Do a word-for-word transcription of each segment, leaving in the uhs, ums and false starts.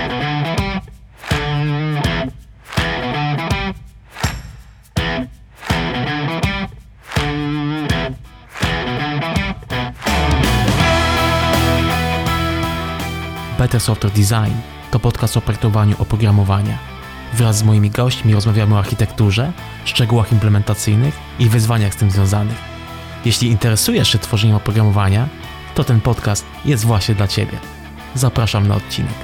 Better Software Design to podcast o projektowaniu oprogramowania. Wraz z moimi gośćmi rozmawiamy o architekturze, szczegółach implementacyjnych i wyzwaniach z tym związanych. Jeśli interesujesz się tworzeniem oprogramowania, to ten podcast jest właśnie dla Ciebie. Zapraszam na odcinek.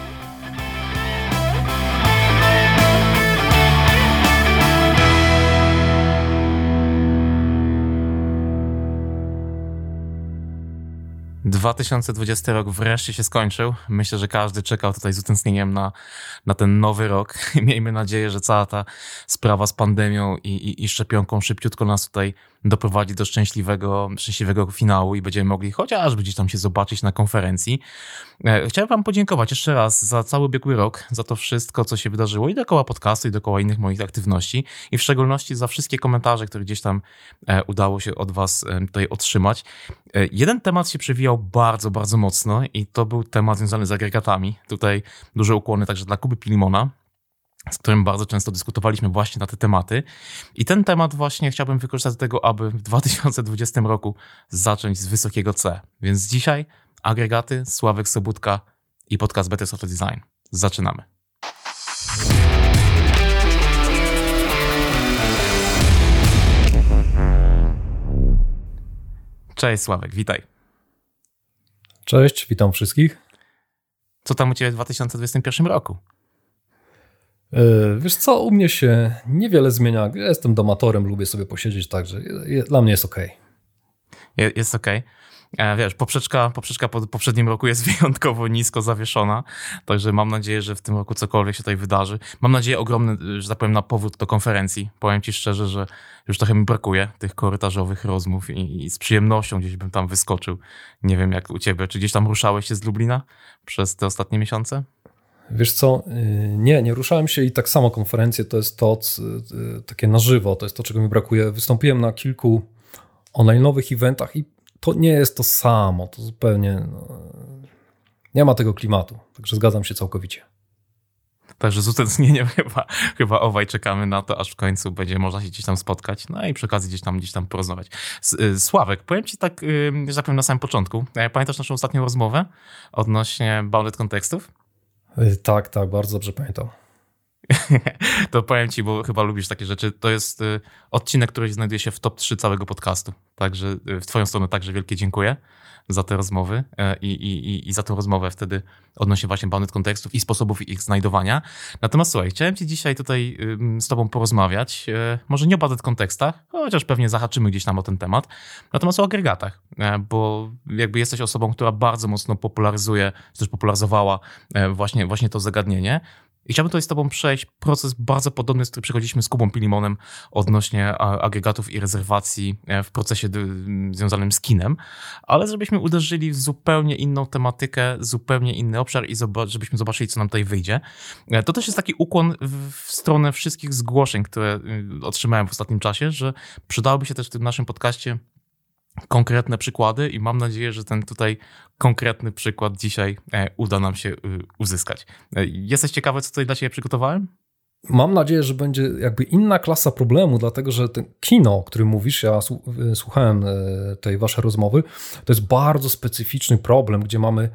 dwa tysiące dwudziesty rok wreszcie się skończył. Myślę, że każdy czekał tutaj z utęsknieniem na, na ten nowy rok. Miejmy nadzieję, że cała ta sprawa z pandemią i, i, i szczepionką szybciutko nas tutaj doprowadzi do szczęśliwego, szczęśliwego finału i będziemy mogli chociażby gdzieś tam się zobaczyć na konferencji. Chciałem wam podziękować jeszcze raz za cały ubiegły rok, za to wszystko, co się wydarzyło i dookoła podcastu, i dookoła innych moich aktywności i w szczególności za wszystkie komentarze, które gdzieś tam udało się od was tutaj otrzymać. Jeden temat się przewijał bardzo, bardzo mocno i to był temat związany z agregatami. Tutaj duże ukłony także dla Kuby Pilimona, z którym bardzo często dyskutowaliśmy właśnie na te tematy. I ten temat właśnie chciałbym wykorzystać do tego, aby w dwa tysiące dwudziestym roku zacząć z wysokiego C. Więc dzisiaj agregaty, Sławek Sobudka i podcast Better Software Design. Zaczynamy. Cześć Sławek, witaj. Cześć, witam wszystkich. Co tam u Ciebie w dwa tysiące dwudziestym pierwszym roku? Yy, wiesz co, u mnie się niewiele zmienia. Ja jestem domatorem, lubię sobie posiedzieć, także je, dla mnie jest okej. Je, jest okej. Wiesz, poprzeczka, poprzeczka po poprzednim roku jest wyjątkowo nisko zawieszona, także mam nadzieję, że w tym roku cokolwiek się tutaj wydarzy. Mam nadzieję ogromny, że tak powiem, na powrót do konferencji. Powiem ci szczerze, że już trochę mi brakuje tych korytarzowych rozmów i, i z przyjemnością gdzieś bym tam wyskoczył. Nie wiem jak u ciebie, czy gdzieś tam ruszałeś się z Lublina przez te ostatnie miesiące? Wiesz co, nie, nie ruszałem się i tak samo konferencje to jest to takie na żywo, to jest to, czego mi brakuje. Wystąpiłem na kilku online'owych eventach i to nie jest to samo, to zupełnie no, nie ma tego klimatu, także zgadzam się całkowicie. Także z utęsknieniem chyba, chyba obaj czekamy na to, aż w końcu będzie można się gdzieś tam spotkać, no i przy okazji gdzieś tam, gdzieś tam porozmawiać. Sławek, powiem ci tak, że tak powiem na samym początku, pamiętasz naszą ostatnią rozmowę odnośnie bounded kontekstów? Tak, tak, bardzo dobrze pamiętam. To powiem ci, bo chyba lubisz takie rzeczy. To jest odcinek, który znajduje się w top trzy całego podcastu. Także w twoją stronę także wielkie dziękuję za te rozmowy i, i, i za tę rozmowę wtedy odnośnie właśnie bounded kontekstów i sposobów ich znajdowania. Natomiast słuchaj, chciałem ci dzisiaj tutaj z tobą porozmawiać, może nie o bounded kontekstach, chociaż pewnie zahaczymy gdzieś tam o ten temat, natomiast o agregatach, bo jakby jesteś osobą, która bardzo mocno popularyzuje, też popularyzowała właśnie, właśnie to zagadnienie. I chciałbym tutaj z tobą przejść proces bardzo podobny, z którym przechodziliśmy z Kubą Pilimоnem odnośnie agregatów i rezerwacji w procesie związanym z kinem, ale żebyśmy uderzyli w zupełnie inną tematykę, zupełnie inny obszar i żebyśmy zobaczyli, co nam tutaj wyjdzie. To też jest taki ukłon w stronę wszystkich zgłoszeń, które otrzymałem w ostatnim czasie, że przydałoby się też w tym naszym podcaście konkretne przykłady i mam nadzieję, że ten tutaj konkretny przykład dzisiaj uda nam się uzyskać. Jesteś ciekawy, co tutaj dla Ciebie przygotowałem? Mam nadzieję, że będzie jakby inna klasa problemu, dlatego że ten kino, o którym mówisz, ja słuchałem tej waszej rozmowy, to jest bardzo specyficzny problem, gdzie mamy,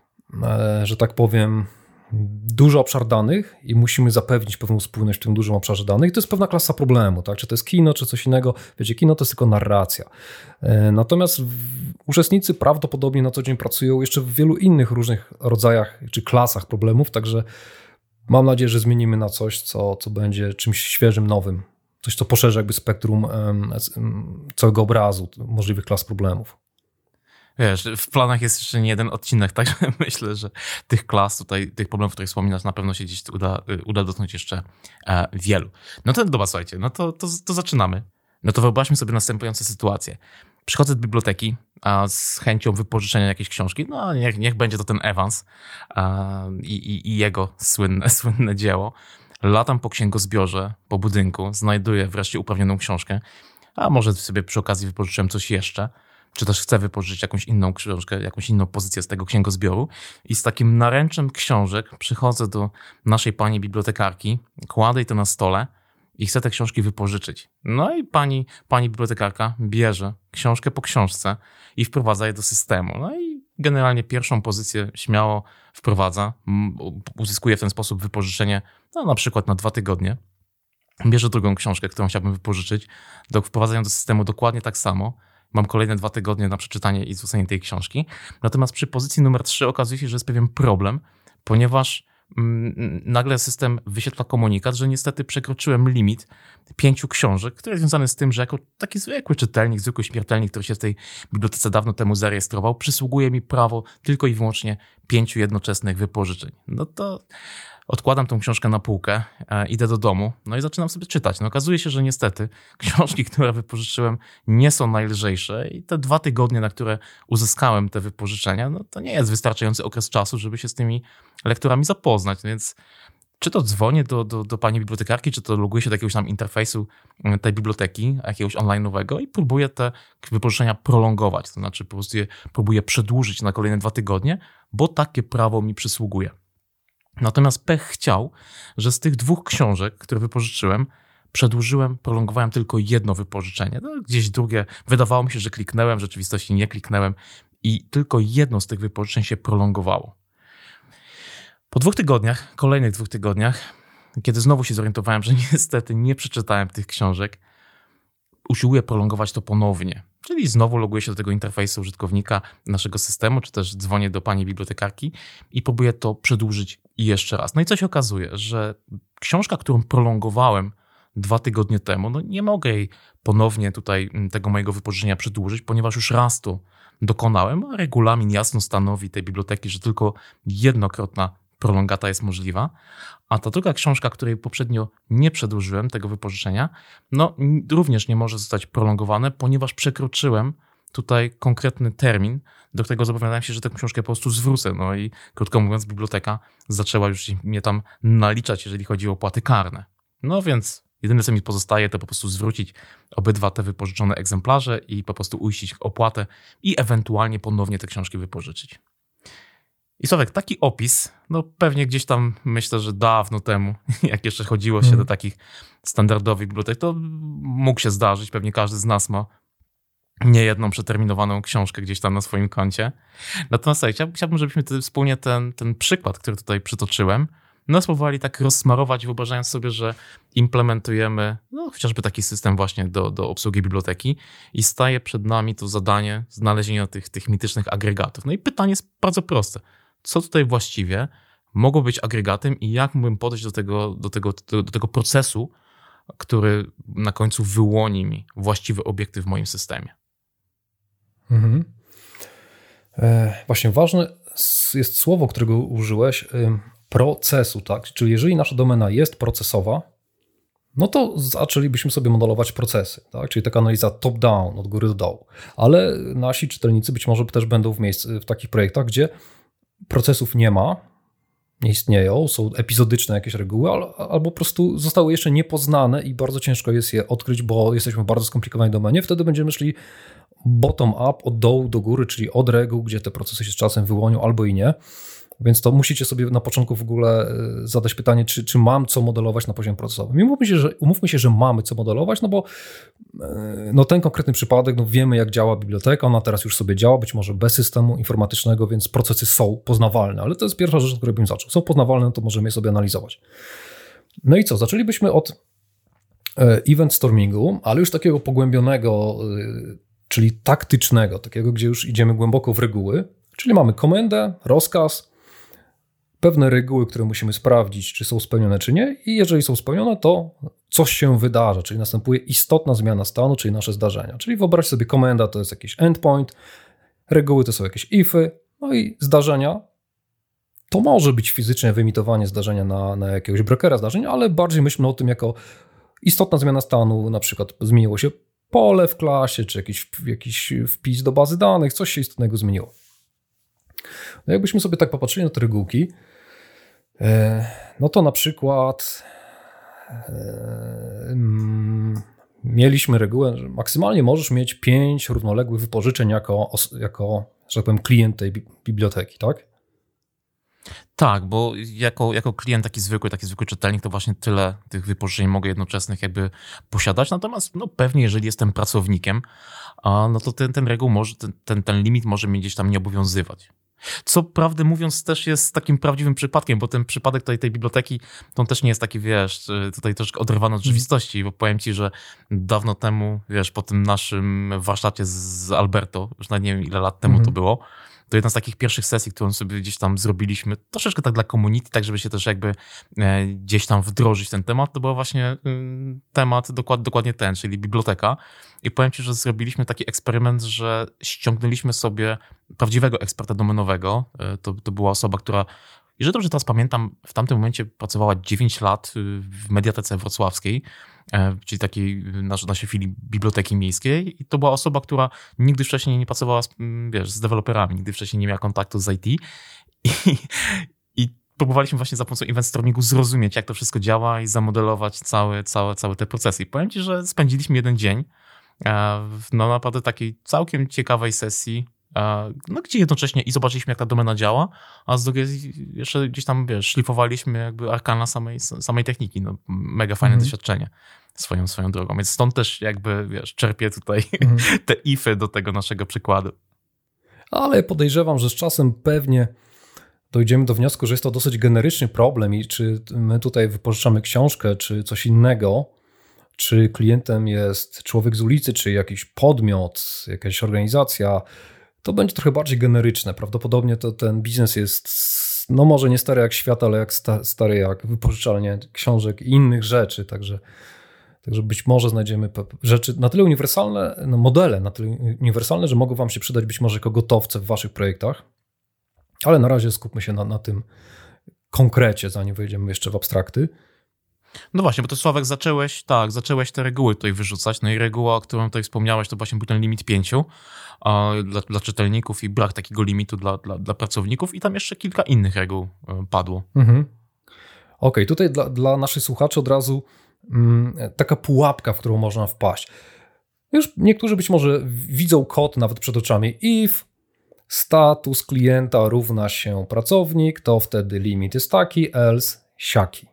że tak powiem, duży obszar danych i musimy zapewnić pewną spójność w tym dużym obszarze danych. To jest pewna klasa problemu, tak? Czy to jest kino, czy coś innego. Wiecie, kino to jest tylko narracja. Natomiast uczestnicy prawdopodobnie na co dzień pracują jeszcze w wielu innych różnych rodzajach czy klasach problemów, także mam nadzieję, że zmienimy na coś, co, co będzie czymś świeżym, nowym. Coś, co poszerzy jakby spektrum um, całego obrazu możliwych klas problemów. Wiesz, w planach jest jeszcze nie jeden odcinek, także myślę, że tych klas tutaj, tych problemów, o których wspominasz, na pewno się gdzieś uda, uda dotknąć jeszcze e, wielu. No to dobra, słuchajcie, no to, to, to zaczynamy. No to wyobraźmy sobie następującą sytuację. Przychodzę do biblioteki a, z chęcią wypożyczenia jakiejś książki, no niech, niech będzie to ten Evans a, i, i jego słynne, słynne dzieło. Latam po księgozbiorze, po budynku, znajduję wreszcie uprawnioną książkę, a może sobie przy okazji wypożyczyłem coś jeszcze. czy też chcę wypożyczyć jakąś inną książkę, jakąś inną pozycję z tego księgozbioru i z takim naręczem książek przychodzę do naszej pani bibliotekarki, kładę jej to na stole i chcę te książki wypożyczyć. No i pani, pani bibliotekarka bierze książkę po książce i wprowadza je do systemu. No i generalnie pierwszą pozycję śmiało wprowadza, uzyskuje w ten sposób wypożyczenie, no na przykład na dwa tygodnie. Bierze drugą książkę, którą chciałbym wypożyczyć, do, wprowadza ją do systemu dokładnie tak samo. Mam kolejne dwa tygodnie na przeczytanie i zwrócenie tej książki. Natomiast przy pozycji numer trzy okazuje się, że jest pewien problem, ponieważ mm, nagle system wyświetla komunikat, że niestety przekroczyłem limit pięciu książek, który jest związany z tym, że jako taki zwykły czytelnik, zwykły śmiertelnik, który się w tej bibliotece dawno temu zarejestrował, przysługuje mi prawo tylko i wyłącznie pięciu jednoczesnych wypożyczeń. No to odkładam tą książkę na półkę, e, idę do domu, no i zaczynam sobie czytać. No okazuje się, że niestety książki, które wypożyczyłem, nie są najlżejsze i te dwa tygodnie, na które uzyskałem te wypożyczenia, no to nie jest wystarczający okres czasu, żeby się z tymi lekturami zapoznać. No więc czy to dzwonię do, do, do pani bibliotekarki, czy to loguję się do jakiegoś tam interfejsu tej biblioteki, jakiegoś online'owego i próbuję te wypożyczenia prolongować. To znaczy po prostu je próbuję przedłużyć na kolejne dwa tygodnie, bo takie prawo mi przysługuje. Natomiast pech chciał, że z tych dwóch książek, które wypożyczyłem, przedłużyłem, prolongowałem tylko jedno wypożyczenie. No, gdzieś drugie, wydawało mi się, że kliknąłem, w rzeczywistości nie kliknąłem i tylko jedno z tych wypożyczeń się prolongowało. Po dwóch tygodniach, kolejnych dwóch tygodniach, kiedy znowu się zorientowałem, że niestety nie przeczytałem tych książek, usiłuję prolongować to ponownie. Czyli znowu loguję się do tego interfejsu użytkownika naszego systemu, czy też dzwonię do pani bibliotekarki i próbuję to przedłużyć jeszcze raz. No i co się okazuje, że książka, którą prolongowałem dwa tygodnie temu, no nie mogę jej ponownie tutaj tego mojego wypożyczenia przedłużyć, ponieważ już raz to dokonałem, a regulamin jasno stanowi tej biblioteki, że tylko jednokrotna prolongata jest możliwa, a ta druga książka, której poprzednio nie przedłużyłem tego wypożyczenia, no również nie może zostać prolongowane, ponieważ przekroczyłem tutaj konkretny termin, do którego zobowiązałem się, że tę książkę po prostu zwrócę. No i krótko mówiąc, biblioteka zaczęła już mnie tam naliczać, jeżeli chodzi o opłaty karne. No więc jedyne, co mi pozostaje, to po prostu zwrócić obydwa te wypożyczone egzemplarze i po prostu uiścić opłatę i ewentualnie ponownie te książki wypożyczyć. I Sławek, taki opis, no pewnie gdzieś tam myślę, że dawno temu, jak jeszcze chodziło się hmm. do takich standardowych bibliotek, to mógł się zdarzyć, pewnie każdy z nas ma niejedną przeterminowaną książkę gdzieś tam na swoim koncie. Natomiast chciałbym, chciałbym żebyśmy ty, wspólnie ten, ten przykład, który tutaj przytoczyłem, no spróbowali tak rozsmarować, wyobrażając sobie, że implementujemy no, chociażby taki system właśnie do, do obsługi biblioteki i staje przed nami to zadanie znalezienia tych, tych mitycznych agregatów. No i pytanie jest bardzo proste. Co tutaj właściwie mogło być agregatem i jak mógłbym podejść do tego, do tego, do, do tego procesu, który na końcu wyłoni mi właściwy obiekty w moim systemie. Mhm. E, właśnie ważne jest słowo, którego użyłeś, e, procesu, tak? Czyli jeżeli nasza domena jest procesowa, no to zaczęlibyśmy sobie modelować procesy, tak? Czyli taka analiza top-down, od góry do dołu. Ale nasi czytelnicy być może też będą w, miejscu, w takich projektach, gdzie procesów nie ma, nie istnieją, są epizodyczne jakieś reguły, albo po prostu zostały jeszcze niepoznane i bardzo ciężko jest je odkryć, bo jesteśmy w bardzo skomplikowanej domenie. Wtedy będziemy szli bottom-up, od dołu do góry, czyli od reguł, gdzie te procesy się z czasem wyłonią albo i nie. Więc to musicie sobie na początku w ogóle zadać pytanie, czy, czy mam co modelować na poziomie procesowym. I umówmy się, że, umówmy się, że mamy co modelować, no bo no ten konkretny przypadek, no wiemy jak działa biblioteka, ona teraz już sobie działa, być może bez systemu informatycznego, więc procesy są poznawalne, ale to jest pierwsza rzecz, od której bym zaczął. Są poznawalne, to możemy je sobie analizować. No i co? Zaczęlibyśmy od event stormingu, ale już takiego pogłębionego, czyli taktycznego, takiego, gdzie już idziemy głęboko w reguły, czyli mamy komendę, rozkaz, pewne reguły, które musimy sprawdzić, czy są spełnione, czy nie i jeżeli są spełnione, to coś się wydarza, czyli następuje istotna zmiana stanu, czyli nasze zdarzenia. Czyli wyobraź sobie, komenda to jest jakiś endpoint, reguły to są jakieś ify, no i zdarzenia to może być fizycznie wyemitowanie zdarzenia na, na jakiegoś brokera zdarzeń, ale bardziej myślmy o tym jako istotna zmiana stanu, na przykład zmieniło się pole w klasie, czy jakiś, jakiś wpis do bazy danych, coś się istotnego zmieniło. No jakbyśmy sobie tak popatrzyli na te regułki, no to na przykład mieliśmy regułę, że maksymalnie możesz mieć pięć równoległych wypożyczeń jako, jako że tak powiem, klient tej biblioteki, tak? Tak, bo jako, jako klient taki zwykły, taki zwykły czytelnik, to właśnie tyle tych wypożyczeń mogę jednoczesnych jakby posiadać. Natomiast no pewnie, jeżeli jestem pracownikiem, no to ten, ten reguł może, ten, ten, ten limit może mnie gdzieś tam nie obowiązywać. Co prawdę mówiąc też jest takim prawdziwym przypadkiem, bo ten przypadek tej, tej biblioteki, to też nie jest taki, wiesz, tutaj troszkę oderwany od rzeczywistości, bo powiem ci, że dawno temu, wiesz, po tym naszym warsztacie z Alberto, już nawet nie wiem ile lat temu mm-hmm. to było, to jedna z takich pierwszych sesji, którą sobie gdzieś tam zrobiliśmy, troszeczkę tak dla community, tak żeby się też jakby gdzieś tam wdrożyć ten temat, to był właśnie temat dokład, dokładnie ten, czyli biblioteka. I powiem ci, że zrobiliśmy taki eksperyment, że ściągnęliśmy sobie prawdziwego eksperta domenowego. To, to była osoba, która, jeżeli dobrze teraz pamiętam, w tamtym momencie pracowała dziewięć lat w Mediatece Wrocławskiej, czyli takiej nasz, naszej filii biblioteki miejskiej. I to była osoba, która nigdy wcześniej nie pracowała z, wiesz, z deweloperami, nigdy wcześniej nie miała kontaktu z I T. I, i próbowaliśmy właśnie za pomocą Event Stormingu zrozumieć, jak to wszystko działa i zamodelować całe, całe, całe te procesy. I powiem ci, że spędziliśmy jeden dzień no naprawdę takiej całkiem ciekawej sesji, no, gdzie jednocześnie i zobaczyliśmy, jak ta domena działa, a z drugiej jeszcze gdzieś tam, wiesz, szlifowaliśmy jakby arkana samej, samej techniki. No, mega fajne mhm. doświadczenie swoją, swoją drogą. Więc stąd też jakby, wiesz, czerpię tutaj mhm. te ify do tego naszego przykładu. Ale podejrzewam, że z czasem pewnie dojdziemy do wniosku, że jest to dosyć generyczny problem i czy my tutaj wypożyczamy książkę, czy coś innego, czy klientem jest człowiek z ulicy, czy jakiś podmiot, jakaś organizacja, to będzie trochę bardziej generyczne. Prawdopodobnie to ten biznes jest, no może nie stary jak świat, ale jak sta, stary jak wypożyczalnie książek i innych rzeczy. Także, także być może znajdziemy rzeczy na tyle uniwersalne, no modele na tyle uniwersalne, że mogą wam się przydać być może jako gotowce w waszych projektach. Ale na razie skupmy się na, na tym konkrecie, zanim wejdziemy jeszcze w abstrakty. No właśnie, bo to Sławek zacząłeś, tak, zacząłeś te reguły tutaj wyrzucać, no i reguła, o którą tutaj wspomniałeś, to właśnie był ten limit pięciu a, dla, dla czytelników i brak takiego limitu dla, dla, dla pracowników i tam jeszcze kilka innych reguł padło. Mhm. Okej, okay, tutaj dla, dla naszych słuchaczy od razu mm, taka pułapka, w którą można wpaść. Już niektórzy być może widzą kod nawet przed oczami. If status klienta równa się pracownik, to wtedy limit jest taki, else siaki.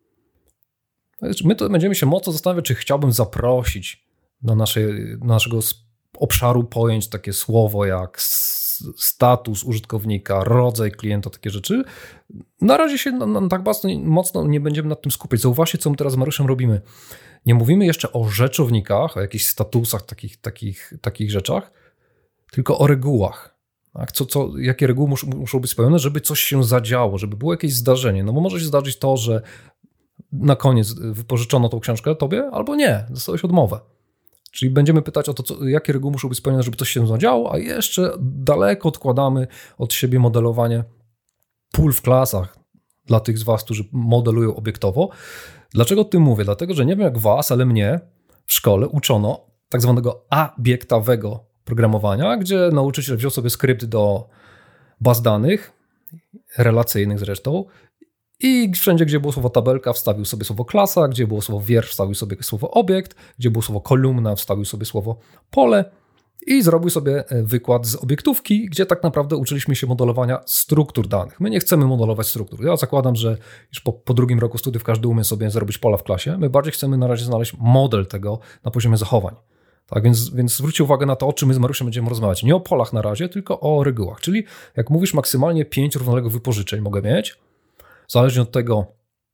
My to będziemy się mocno zastanawiać, czy chciałbym zaprosić do, naszej, do naszego obszaru pojęć takie słowo jak status użytkownika, rodzaj klienta, takie rzeczy. Na razie się no, no, tak bardzo mocno nie będziemy nad tym skupiać. Zauważcie, co my teraz z Mariuszem robimy. Nie mówimy jeszcze o rzeczownikach, o jakichś statusach, takich, takich, takich rzeczach, tylko o regułach. Tak? Co, co, jakie reguły muszą, muszą być spełnione, żeby coś się zadziało, żeby było jakieś zdarzenie. No bo może się zdarzyć to, że na koniec wypożyczono tą książkę tobie, albo nie, dostałeś odmowę. Czyli będziemy pytać o to, co, jakie reguły muszą być spełnione, żeby coś się zadziało, a jeszcze daleko odkładamy od siebie modelowanie pól w klasach dla tych z was, którzy modelują obiektowo. Dlaczego o tym mówię? Dlatego, że nie wiem jak was, ale mnie w szkole uczono tak zwanego obiektowego programowania, gdzie nauczyciel wziął sobie skrypt do baz danych, relacyjnych zresztą, i wszędzie, gdzie było słowo tabelka, wstawił sobie słowo klasa, gdzie było słowo wiersz, wstawił sobie słowo obiekt, gdzie było słowo kolumna, wstawił sobie słowo pole i zrobił sobie wykład z obiektówki, gdzie tak naprawdę uczyliśmy się modelowania struktur danych. My nie chcemy modelować struktur. Ja zakładam, że już po, po drugim roku studiów każdy umie sobie zrobić pola w klasie. My bardziej chcemy na razie znaleźć model tego na poziomie zachowań. Tak, więc, więc zwróćcie uwagę na to, o czym my z Mariuszem będziemy rozmawiać. Nie o polach na razie, tylko o regułach. Czyli jak mówisz, maksymalnie pięć równoległych wypożyczeń mogę mieć. Zależnie od tego,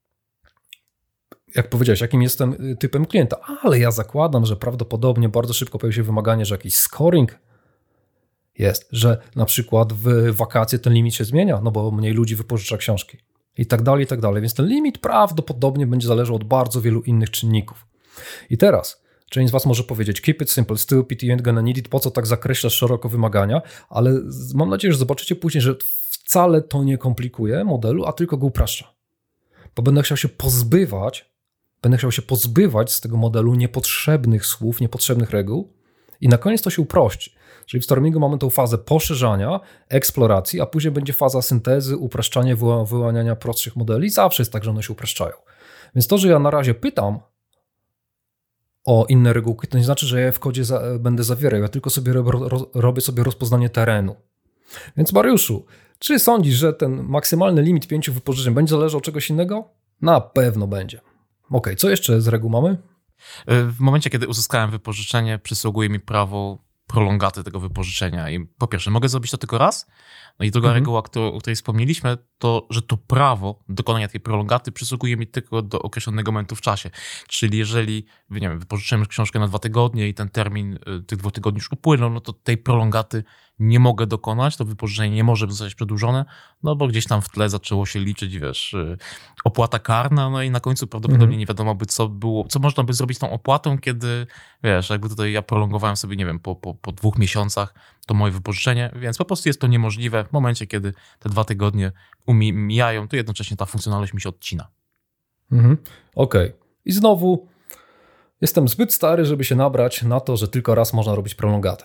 jak powiedziałeś, jakim jestem typem klienta, ale ja zakładam, że prawdopodobnie bardzo szybko pojawi się wymaganie, że jakiś scoring jest, że na przykład w wakacje ten limit się zmienia, no bo mniej ludzi wypożycza książki i tak dalej, i tak dalej. Więc ten limit prawdopodobnie będzie zależał od bardzo wielu innych czynników. I teraz część z was może powiedzieć, keep it simple, stupid, you ain't gonna need it, po co tak zakreślasz szeroko wymagania, ale mam nadzieję, że zobaczycie później, że wcale to nie komplikuje modelu, a tylko go upraszcza. Bo będę chciał się pozbywać, będę chciał się pozbywać z tego modelu niepotrzebnych słów, niepotrzebnych reguł i na koniec to się uprości. Czyli w Stormingu mamy tą fazę poszerzania, eksploracji, a później będzie faza syntezy, upraszczania, wyłaniania prostszych modeli. Zawsze jest tak, że one się upraszczają. Więc to, że ja na razie pytam o inne regułki, to nie znaczy, że ja je w kodzie za, będę zawierał. Ja tylko sobie rob, ro, robię sobie rozpoznanie terenu. Więc Mariuszu, czy sądzisz, że ten maksymalny limit pięciu wypożyczeń będzie zależał od czegoś innego? Na pewno będzie. Ok, co jeszcze z reguł mamy? W momencie, kiedy uzyskałem wypożyczenie, przysługuje mi prawo prolongaty tego wypożyczenia. I po pierwsze, mogę zrobić to tylko raz. No i druga mhm. reguła, o której wspomnieliśmy, to, że to prawo dokonania tej prolongaty przysługuje mi tylko do określonego momentu w czasie. Czyli jeżeli, nie wiem, wypożyczyłem książkę na dwa tygodnie i ten termin tych dwóch tygodni już upłynął, no to tej prolongaty nie mogę dokonać, to wypożyczenie nie może zostać przedłużone, no bo gdzieś tam w tle zaczęło się liczyć, wiesz, opłata karna, no i na końcu prawdopodobnie mhm. nie wiadomo by, co było, co można by zrobić z tą opłatą, kiedy, wiesz, jakby tutaj ja prolongowałem sobie, nie wiem, po, po, po dwóch miesiącach to moje wypożyczenie, więc po prostu jest to niemożliwe. W momencie, kiedy te dwa tygodnie mijają, to jednocześnie ta funkcjonalność mi się odcina. Mhm. Okej. Okay. I znowu jestem zbyt stary, żeby się nabrać na to, że tylko raz można robić prolongatę.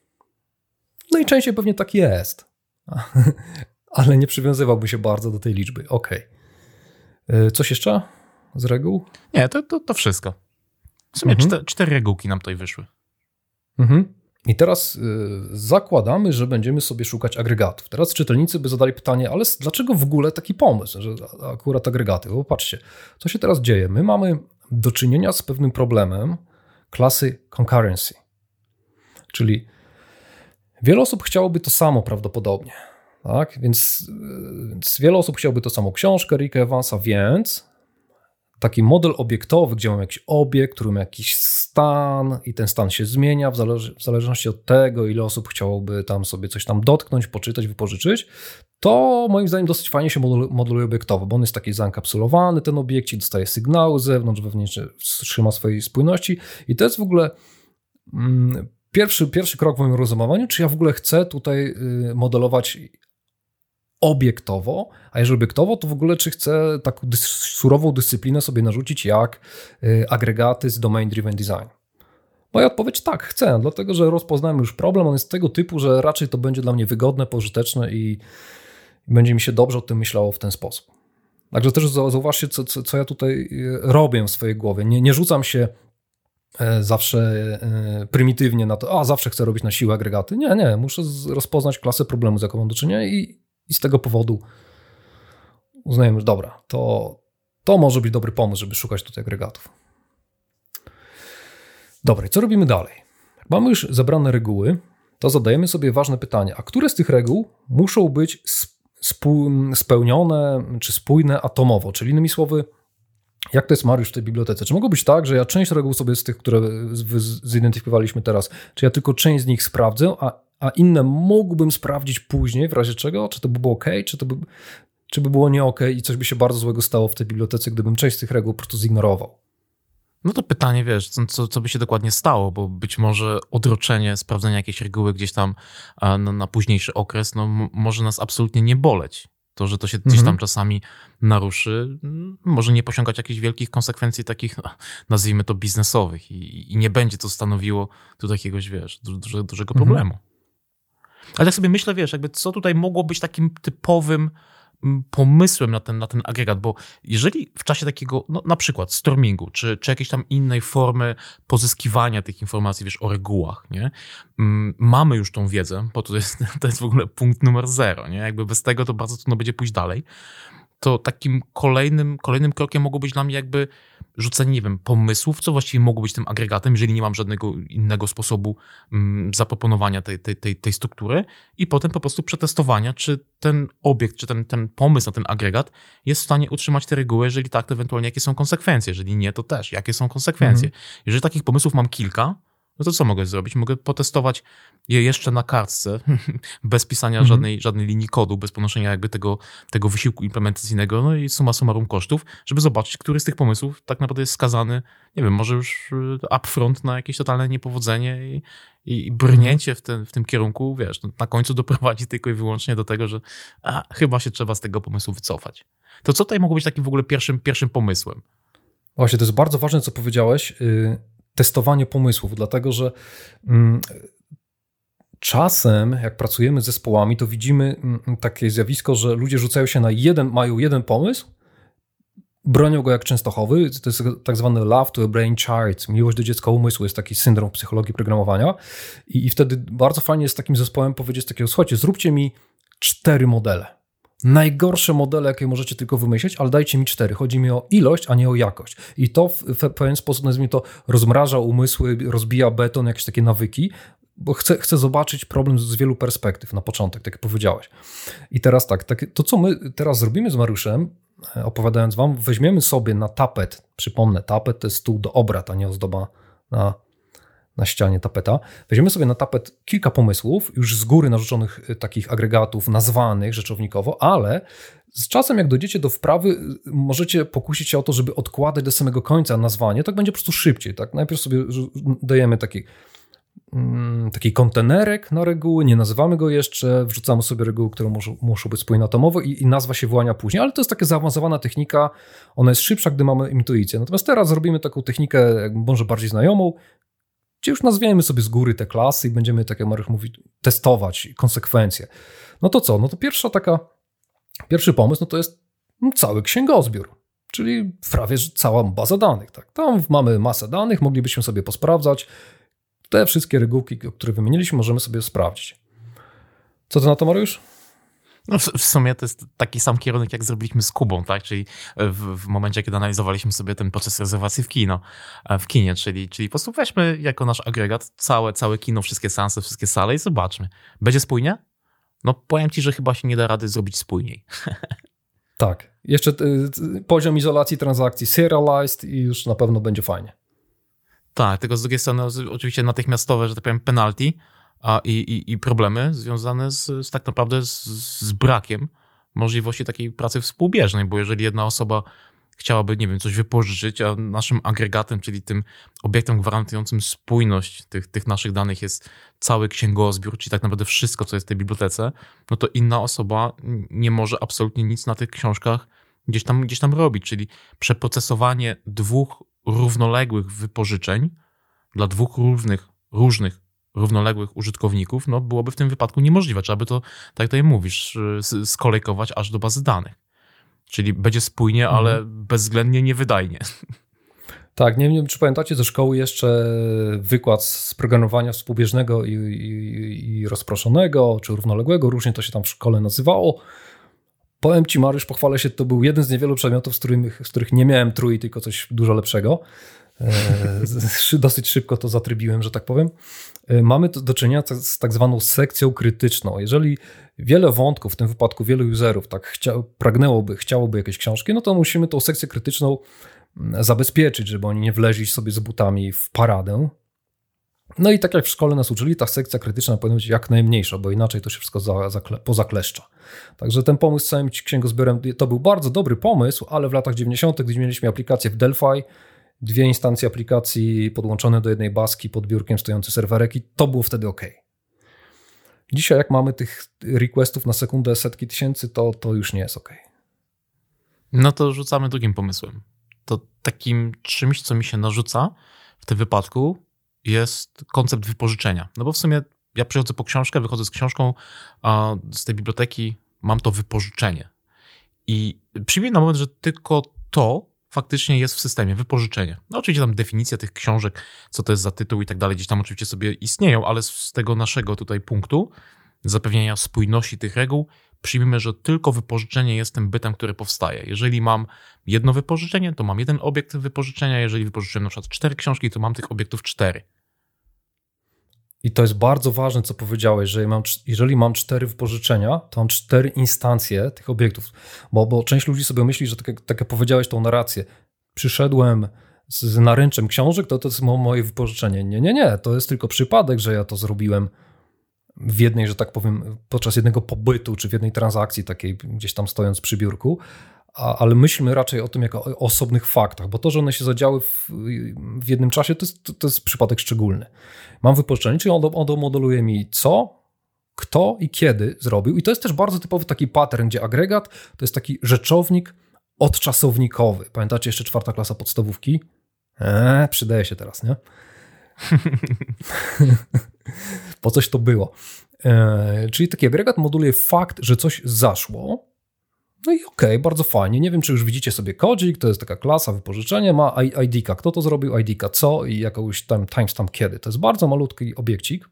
No i częściej pewnie tak jest. Ale nie przywiązywałbym się bardzo do tej liczby. Okej. Okay. Coś jeszcze z reguł? Nie, to, to, to wszystko. W sumie mhm. cztery, cztery regułki nam tutaj wyszły. Mhm. I teraz y, zakładamy, że będziemy sobie szukać agregatów. Teraz czytelnicy by zadali pytanie, ale dlaczego w ogóle taki pomysł, że akurat agregaty? Bo patrzcie, co się teraz dzieje? My mamy do czynienia z pewnym problemem klasy concurrency. Czyli wiele osób chciałoby to samo prawdopodobnie. Tak? Więc, y, więc wiele osób chciałoby to samą książkę Ricka Evansa, więc taki model obiektowy, gdzie mam jakiś obiekt, który ma jakiś stan i ten stan się zmienia w, zależ- w zależności od tego, ile osób chciałoby tam sobie coś tam dotknąć, poczytać, wypożyczyć, to moim zdaniem dosyć fajnie się model- modeluje obiektowo, bo on jest taki zaankapsulowany, ten obiekcik dostaje sygnały z zewnątrz, wewnętrznie trzyma swojej spójności i to jest w ogóle mm, pierwszy, pierwszy krok w moim rozumowaniu, czy ja w ogóle chcę tutaj y, modelować obiektowo, a jeżeli obiektowo, to w ogóle czy chcę taką dys- surową dyscyplinę sobie narzucić jak y, agregaty z Domain Driven Design? Moja odpowiedź tak, chcę, dlatego że rozpoznałem już problem, on jest tego typu, że raczej to będzie dla mnie wygodne, pożyteczne i będzie mi się dobrze o tym myślało w ten sposób. Także też zauważcie, co, co, co ja tutaj robię w swojej głowie. Nie, nie rzucam się zawsze prymitywnie na to, a zawsze chcę robić na siłę agregaty. Nie, nie, muszę rozpoznać klasę problemu, z jaką mam do czynienia i I z tego powodu uznajemy, że dobra, to, to może być dobry pomysł, żeby szukać tutaj agregatów. Dobra, co robimy dalej? Jak mamy już zebrane reguły, to zadajemy sobie ważne pytanie, a które z tych reguł muszą być spół- spełnione czy spójne atomowo? Czyli innymi słowy, jak to jest, Mariusz, w tej bibliotece? Czy mogło być tak, że ja część reguł sobie z tych, które zidentyfikowaliśmy teraz, czy ja tylko część z nich sprawdzę, a a inne mógłbym sprawdzić później, w razie czego, czy to by było ok, czy to by, czy by było nie ok i coś by się bardzo złego stało w tej bibliotece, gdybym część z tych reguł po prostu zignorował. No to pytanie, wiesz, co, co by się dokładnie stało, bo być może odroczenie sprawdzenia jakiejś reguły gdzieś tam na, na późniejszy okres, no m- może nas absolutnie nie boleć. To, że to się gdzieś tam czasami naruszy, może nie posiągać jakichś wielkich konsekwencji takich, no, nazwijmy to, biznesowych i, i nie będzie to stanowiło tu jakiegoś, wiesz, duże, dużego problemu. Mhm. Ale tak sobie myślę, wiesz, jakby co tutaj mogło być takim typowym pomysłem na ten, na ten agregat, bo jeżeli w czasie takiego, no na przykład stormingu, czy, czy jakiejś tam innej formy pozyskiwania tych informacji, wiesz, o regułach, nie? Mamy już tą wiedzę, bo to jest, to jest w ogóle punkt numer zero, nie? Jakby bez tego to bardzo trudno będzie pójść dalej, to takim kolejnym, kolejnym krokiem mogło być dla mnie jakby rzucenie, nie wiem, pomysłów, co właściwie mogło być tym agregatem, jeżeli nie mam żadnego innego sposobu mm, zaproponowania tej, tej, tej, tej struktury i potem po prostu przetestowania, czy ten obiekt, czy ten, ten pomysł na ten agregat jest w stanie utrzymać te reguły, jeżeli tak, to ewentualnie jakie są konsekwencje, jeżeli nie, to też jakie są konsekwencje. Mhm. Jeżeli takich pomysłów mam kilka, no to co mogę zrobić? Mogę potestować je jeszcze na kartce, bez pisania mhm. żadnej, żadnej linii kodu, bez ponoszenia jakby tego, tego wysiłku implementacyjnego, no i summa summarum kosztów, żeby zobaczyć, który z tych pomysłów tak naprawdę jest skazany, nie wiem, może już upfront na jakieś totalne niepowodzenie i, i brnięcie w, ten, w tym kierunku, wiesz, no, na końcu doprowadzi tylko i wyłącznie do tego, że a, chyba się trzeba z tego pomysłu wycofać. To co tutaj mogło być takim w ogóle pierwszym, pierwszym pomysłem? Właśnie, to jest bardzo ważne, co powiedziałeś, yy, testowanie pomysłów, dlatego że yy, czasem, jak pracujemy z zespołami, to widzimy yy, takie zjawisko, że ludzie rzucają się na jeden, mają jeden pomysł bronią go jak Częstochowy. To jest tak zwany love to a brain child, miłość do dziecka umysłu, jest taki syndrom w psychologii programowania. I, i wtedy bardzo fajnie jest z takim zespołem powiedzieć takiego, słuchajcie, zróbcie mi cztery modele. Najgorsze modele, jakie możecie tylko wymyślić, ale dajcie mi cztery. Chodzi mi o ilość, a nie o jakość. I to w, w pewien sposób, nazwijmy to, rozmraża umysły, rozbija beton, jakieś takie nawyki, bo chcę, chcę zobaczyć problem z wielu perspektyw na początek, tak jak powiedziałeś. I teraz tak, tak, to co my teraz zrobimy z Mariuszem, opowiadając wam, weźmiemy sobie na tapet, przypomnę, tapet to jest stół do obrad, a nie ozdoba na, na ścianie tapeta. Weźmiemy sobie na tapet kilka pomysłów, już z góry narzuconych takich agregatów, nazwanych rzeczownikowo, ale z czasem jak dojdziecie do wprawy, możecie pokusić się o to, żeby odkładać do samego końca nazwanie, tak będzie po prostu szybciej. Tak? Najpierw sobie dajemy taki taki kontenerek na reguły, nie nazywamy go jeszcze, wrzucamy sobie reguły, które muszą, muszą być spójne atomowo i, i nazwa się wyłania później, ale to jest taka zaawansowana technika, ona jest szybsza, gdy mamy intuicję. Natomiast teraz zrobimy taką technikę może bardziej znajomą, gdzie już nazwiemy sobie z góry te klasy i będziemy, tak jak Mariusz mówi, testować konsekwencje. No to co? No to pierwsza taka, pierwszy pomysł, no to jest cały księgozbiór, czyli prawie cała baza danych. Tak? Tam mamy masę danych, moglibyśmy sobie posprawdzać. Te wszystkie regułki, które wymieniliśmy, możemy sobie sprawdzić. Co ty na to, Mariusz? No w, w sumie to jest taki sam kierunek, jak zrobiliśmy z Kubą, tak? Czyli w, w momencie, kiedy analizowaliśmy sobie ten proces rezerwacji w kino, w kinie, czyli, czyli po prostu weźmy jako nasz agregat całe, całe kino, wszystkie seanse, wszystkie sale i zobaczmy. Będzie spójnie? No powiem ci, że chyba się nie da rady zrobić spójniej. Tak. Jeszcze y, poziom izolacji transakcji serialized i już na pewno będzie fajnie. Tak, tylko z drugiej strony oczywiście natychmiastowe, że tak powiem, penalty a, i, i, i problemy związane z, z tak naprawdę z, z brakiem możliwości takiej pracy współbieżnej, bo jeżeli jedna osoba chciałaby, nie wiem, coś wypożyczyć, a naszym agregatem, czyli tym obiektem gwarantującym spójność tych, tych naszych danych jest cały księgozbiór, czyli tak naprawdę wszystko, co jest w tej bibliotece, no to inna osoba nie może absolutnie nic na tych książkach gdzieś tam, gdzieś tam robić, czyli przeprocesowanie dwóch równoległych wypożyczeń dla dwóch różnych, różnych równoległych użytkowników, no byłoby w tym wypadku niemożliwe. Trzeba by to, tak jak tutaj mówisz, skolejkować aż do bazy danych. Czyli będzie spójnie, mhm. ale bezwzględnie niewydajnie. Tak, nie wiem, czy pamiętacie ze szkoły jeszcze wykład z programowania współbieżnego i, i, i rozproszonego, czy równoległego, różnie to się tam w szkole nazywało. Powiem ci, Mariusz, pochwalę się, to był jeden z niewielu przedmiotów, z których, z których nie miałem trój, tylko coś dużo lepszego. E, dosyć szybko to zatrybiłem, że tak powiem. E, mamy do czynienia z tak zwaną sekcją krytyczną. Jeżeli wiele wątków, w tym wypadku wielu userów, tak chcia, pragnęłoby, chciałoby jakieś książki, no to musimy tą sekcję krytyczną zabezpieczyć, żeby oni nie wleźli sobie z butami w paradę. No i tak jak w szkole nas uczyli, ta sekcja krytyczna powinna być jak najmniejsza, bo inaczej to się wszystko za, za, pozakleszcza. Także ten pomysł z całym księgozbiorem to był bardzo dobry pomysł, ale w latach dziewięćdziesiątych, gdy mieliśmy aplikację w Delphi, dwie instancje aplikacji podłączone do jednej baski pod biurkiem stojący serwerek i to było wtedy ok. Dzisiaj jak mamy tych requestów na sekundę setki tysięcy, to, to już nie jest ok. No to rzucamy drugim pomysłem. To takim czymś, co mi się narzuca w tym wypadku, jest koncept wypożyczenia. No bo w sumie ja przychodzę po książkę, wychodzę z książką, a z tej biblioteki mam to wypożyczenie. I przyjmij na moment, że tylko to faktycznie jest w systemie, wypożyczenie. No oczywiście tam definicja tych książek, co to jest za tytuł i tak dalej, gdzieś tam oczywiście sobie istnieją, ale z tego naszego tutaj punktu zapewnienia spójności tych reguł przyjmijmy, że tylko wypożyczenie jest tym bytem, który powstaje. Jeżeli mam jedno wypożyczenie, to mam jeden obiekt wypożyczenia. Jeżeli wypożyczyłem na przykład cztery książki, to mam tych obiektów cztery. I to jest bardzo ważne, co powiedziałeś, że mam, jeżeli mam cztery wypożyczenia, to mam cztery instancje tych obiektów. Bo, bo część ludzi sobie myśli, że tak jak, tak jak powiedziałeś tą narrację, przyszedłem z, z naręczem książek, to to jest moje wypożyczenie. Nie, nie, nie. To jest tylko przypadek, że ja to zrobiłem w jednej, że tak powiem, podczas jednego pobytu, czy w jednej transakcji takiej, gdzieś tam stojąc przy biurku, a, ale myślmy raczej o tym jako o osobnych faktach, bo to, że one się zadziały w, w jednym czasie, to jest, to, to jest przypadek szczególny. Mam wypożyczenie, czyli on, on modeluje mi co, kto i kiedy zrobił i to jest też bardzo typowy taki pattern, gdzie agregat to jest taki rzeczownik odczasownikowy. Pamiętacie jeszcze czwarta klasa podstawówki? Eee, przydaje się teraz, nie? Po coś to było. E, czyli taki agregat moduluje fakt, że coś zaszło No i okej, okay, bardzo fajnie. Nie wiem, czy już widzicie sobie kodzik, to jest taka klasa, wypożyczenie, ma I D-ka. Kto to zrobił, I D-ka co i jakąś tam timestamp kiedy. To jest bardzo malutki obiekcik.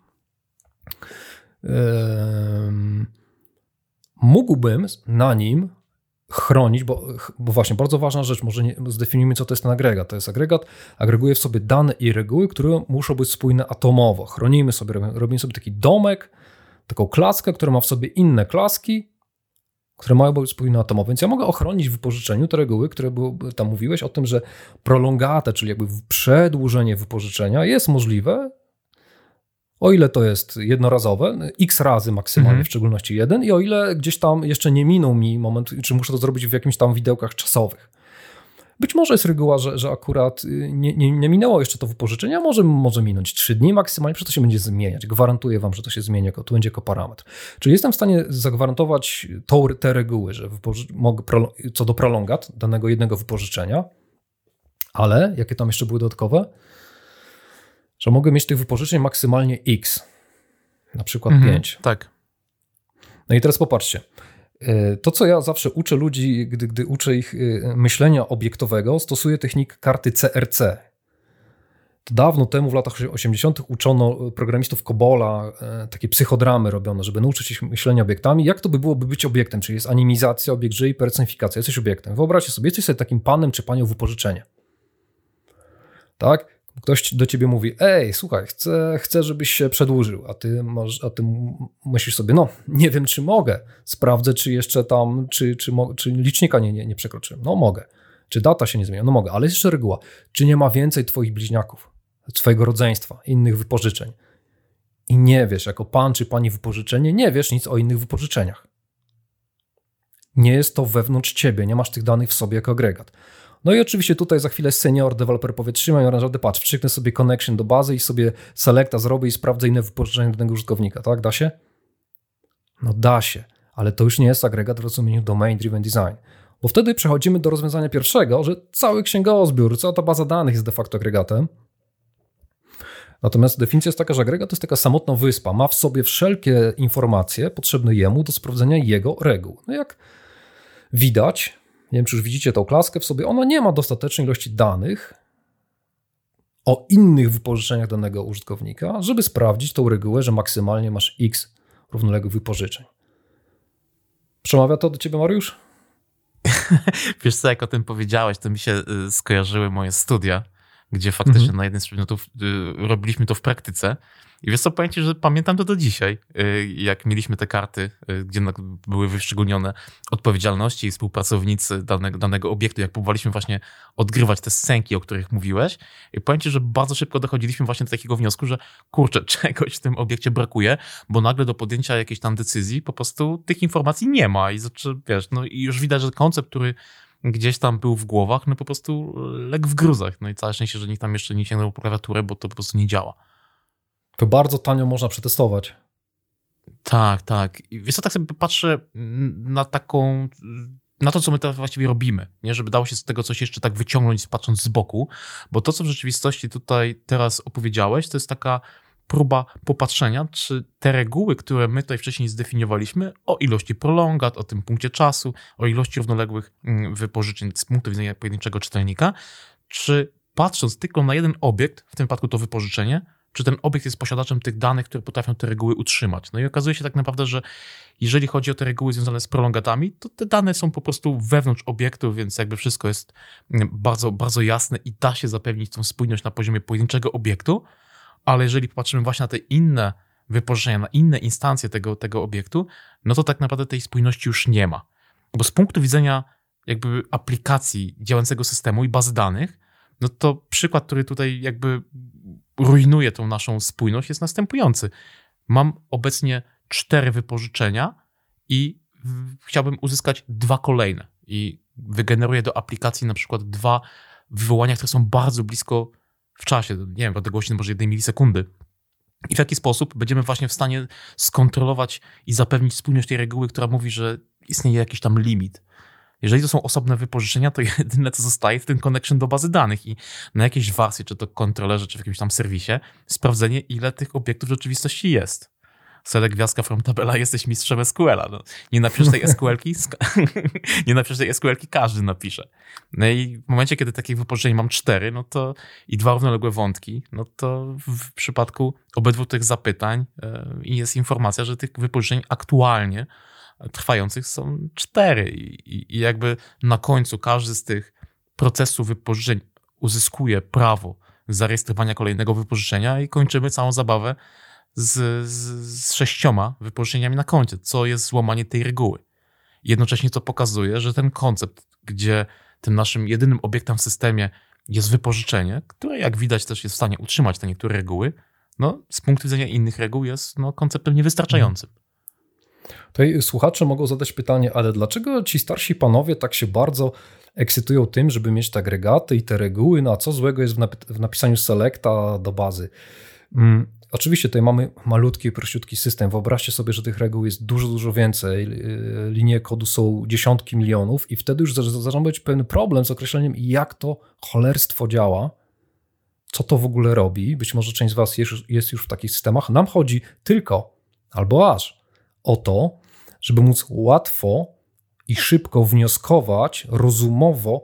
Um, mógłbym na nim chronić, bo, bo właśnie bardzo ważna rzecz, może nie, zdefiniujmy, co to jest ten agregat. To jest agregat, agreguje w sobie dane i reguły, które muszą być spójne atomowo. Chronimy sobie, robimy sobie taki domek, taką klaskę, która ma w sobie inne klaski, które mają być spójne atomowo. Więc ja mogę ochronić w wypożyczeniu te reguły, które były, tam mówiłeś o tym, że prolongatę, czyli jakby przedłużenie wypożyczenia jest możliwe, o ile to jest jednorazowe, x razy maksymalnie, mhm. w szczególności jeden, i o ile gdzieś tam jeszcze nie minął mi moment, czy muszę to zrobić w jakimś tam widełkach czasowych. Być może jest reguła, że, że akurat nie, nie, nie minęło jeszcze to wypożyczenie, a może, może minąć trzy dni maksymalnie, przez to się będzie zmieniać. Gwarantuję wam, że to się zmieni, to będzie jako parametr. Czyli jestem w stanie zagwarantować tą, te reguły, że wypoży- mogę pro, co do prolongat danego jednego wypożyczenia, ale jakie tam jeszcze były dodatkowe? Że mogę mieć tych wypożyczeń maksymalnie x, na przykład mhm, pięć. Tak. No i teraz popatrzcie. To, co ja zawsze uczę ludzi, gdy, gdy uczę ich myślenia obiektowego, stosuję technikę karty C R C. To dawno temu, w latach osiemdziesiątych uczono programistów Cobola, takie psychodramy robione, żeby nauczyć ich myślenia obiektami. Jak to by byłoby być obiektem? Czyli jest animizacja, obiekt G i personifikacja. Jesteś obiektem. Wyobraźcie sobie, jesteś sobie takim panem czy panią wypożyczenia. Tak? Ktoś do ciebie mówi, ej, słuchaj, chcę, chcę żebyś się przedłużył, a ty, masz, a ty myślisz sobie, no, nie wiem, czy mogę, sprawdzę, czy jeszcze tam, czy, czy, czy licznika nie, nie, nie przekroczyłem, no mogę, czy data się nie zmienia, no mogę, ale jest jeszcze reguła, czy nie ma więcej twoich bliźniaków, twojego rodzeństwa, innych wypożyczeń i nie wiesz, jako pan czy pani wypożyczenie, nie wiesz nic o innych wypożyczeniach. Nie jest to wewnątrz ciebie, nie masz tych danych w sobie jako agregat. No i oczywiście tutaj za chwilę senior deweloper powie, trzymaj oranżadę, patrz, wstrzyknę sobie connection do bazy i sobie selecta zrobię i sprawdzę inne wypożyczenia danego użytkownika, tak? Da się? No da się, ale to już nie jest agregat w rozumieniu domain driven design, bo wtedy przechodzimy do rozwiązania pierwszego, że cały księgozbiór, cała ta baza danych jest de facto agregatem. Natomiast definicja jest taka, że agregat to jest taka samotna wyspa, ma w sobie wszelkie informacje potrzebne jemu do sprawdzenia jego reguł. No jak widać, nie wiem, czy już widzicie tą klaskę w sobie, ona nie ma dostatecznej ilości danych o innych wypożyczeniach danego użytkownika, żeby sprawdzić tą regułę, że maksymalnie masz x równoległych wypożyczeń. Przemawia to do ciebie, Mariusz? Wiesz co, jak o tym powiedziałeś, to mi się skojarzyły moje studia, gdzie faktycznie mhm. na jednym z przedmiotów robiliśmy to w praktyce. I wiesz co, powiem ci, że pamiętam to do dzisiaj, jak mieliśmy te karty, gdzie były wyszczególnione odpowiedzialności i współpracownicy danego, danego obiektu, jak próbowaliśmy właśnie odgrywać te scenki, o których mówiłeś. I powiem ci, że bardzo szybko dochodziliśmy właśnie do takiego wniosku, że kurczę, czegoś w tym obiekcie brakuje, bo nagle do podjęcia jakiejś tam decyzji po prostu tych informacji nie ma. I znaczy, wiesz, no i już widać, że koncept, który gdzieś tam był w głowach, no po prostu legł w gruzach. No i całe szczęście, że nikt tam jeszcze nie sięgnął po klawiaturę, bo to po prostu nie działa. To bardzo tanio można przetestować. Tak, tak. I wiesz co, tak sobie patrzę na taką, na to, co my teraz właściwie robimy, nie? Żeby dało się z tego coś jeszcze tak wyciągnąć, patrząc z boku, bo to, co w rzeczywistości tutaj teraz opowiedziałeś, to jest taka próba popatrzenia, czy te reguły, które my tutaj wcześniej zdefiniowaliśmy, o ilości prolongat, o tym punkcie czasu, o ilości równoległych wypożyczeń z punktu widzenia pojedynczego czytelnika, czy patrząc tylko na jeden obiekt, w tym wypadku to wypożyczenie, czy ten obiekt jest posiadaczem tych danych, które potrafią te reguły utrzymać. No i okazuje się tak naprawdę, że jeżeli chodzi o te reguły związane z prolongatami, to te dane są po prostu wewnątrz obiektu, więc jakby wszystko jest bardzo, bardzo jasne i da się zapewnić tą spójność na poziomie pojedynczego obiektu, ale jeżeli popatrzymy właśnie na te inne wypożyczenia, na inne instancje tego, tego obiektu, no to tak naprawdę tej spójności już nie ma. Bo z punktu widzenia jakby aplikacji działającego systemu i bazy danych, no to przykład, który tutaj jakby rujnuje tą naszą spójność, jest następujący. Mam obecnie cztery wypożyczenia i chciałbym uzyskać dwa kolejne i wygeneruję do aplikacji na przykład dwa wywołania, które są bardzo blisko w czasie, nie wiem, w odległości może jednej milisekundy. I w jaki sposób będziemy właśnie w stanie skontrolować i zapewnić spójność tej reguły, która mówi, że istnieje jakiś tam limit. Jeżeli to są osobne wypożyczenia, to jedyne, co zostaje, to ten connection do bazy danych i na jakiejś wersji, czy to kontrolerze, czy w jakimś tam serwisie, sprawdzenie, ile tych obiektów w rzeczywistości jest. select gwiazdka from tabela, jesteś mistrzem S Q L-a. No, nie napiszesz tej S Q L-ki? nie napiszesz tej S Q L-ki, każdy napisze. No i w momencie, kiedy takich wypożyczeń mam cztery, no to i dwa równoległe wątki, no to w przypadku obydwu tych zapytań yy, jest informacja, że tych wypożyczeń aktualnie trwających są cztery i, i jakby na końcu każdy z tych procesów wypożyczeń uzyskuje prawo zarejestrowania kolejnego wypożyczenia i kończymy całą zabawę z, z, z sześcioma wypożyczeniami na koncie, co jest złamanie tej reguły. Jednocześnie to pokazuje, że ten koncept, gdzie tym naszym jedynym obiektem w systemie jest wypożyczenie, które jak widać też jest w stanie utrzymać te niektóre reguły, no z punktu widzenia innych reguł jest no, konceptem niewystarczającym. Tutaj słuchacze mogą zadać pytanie, ale dlaczego ci starsi panowie tak się bardzo ekscytują tym, żeby mieć te agregaty i te reguły, no a co złego jest w, nap- w napisaniu selecta do bazy? Hmm, oczywiście tutaj mamy malutki, prościutki system. Wyobraźcie sobie, że tych reguł jest dużo, dużo więcej. Linie kodu są dziesiątki milionów i wtedy już zaczyna być pewien problem z określeniem, jak to cholerstwo działa, co to w ogóle robi. Być może część z was jest, jest już w takich systemach. Nam chodzi tylko, albo aż, o to, żeby móc łatwo i szybko wnioskować, rozumowo,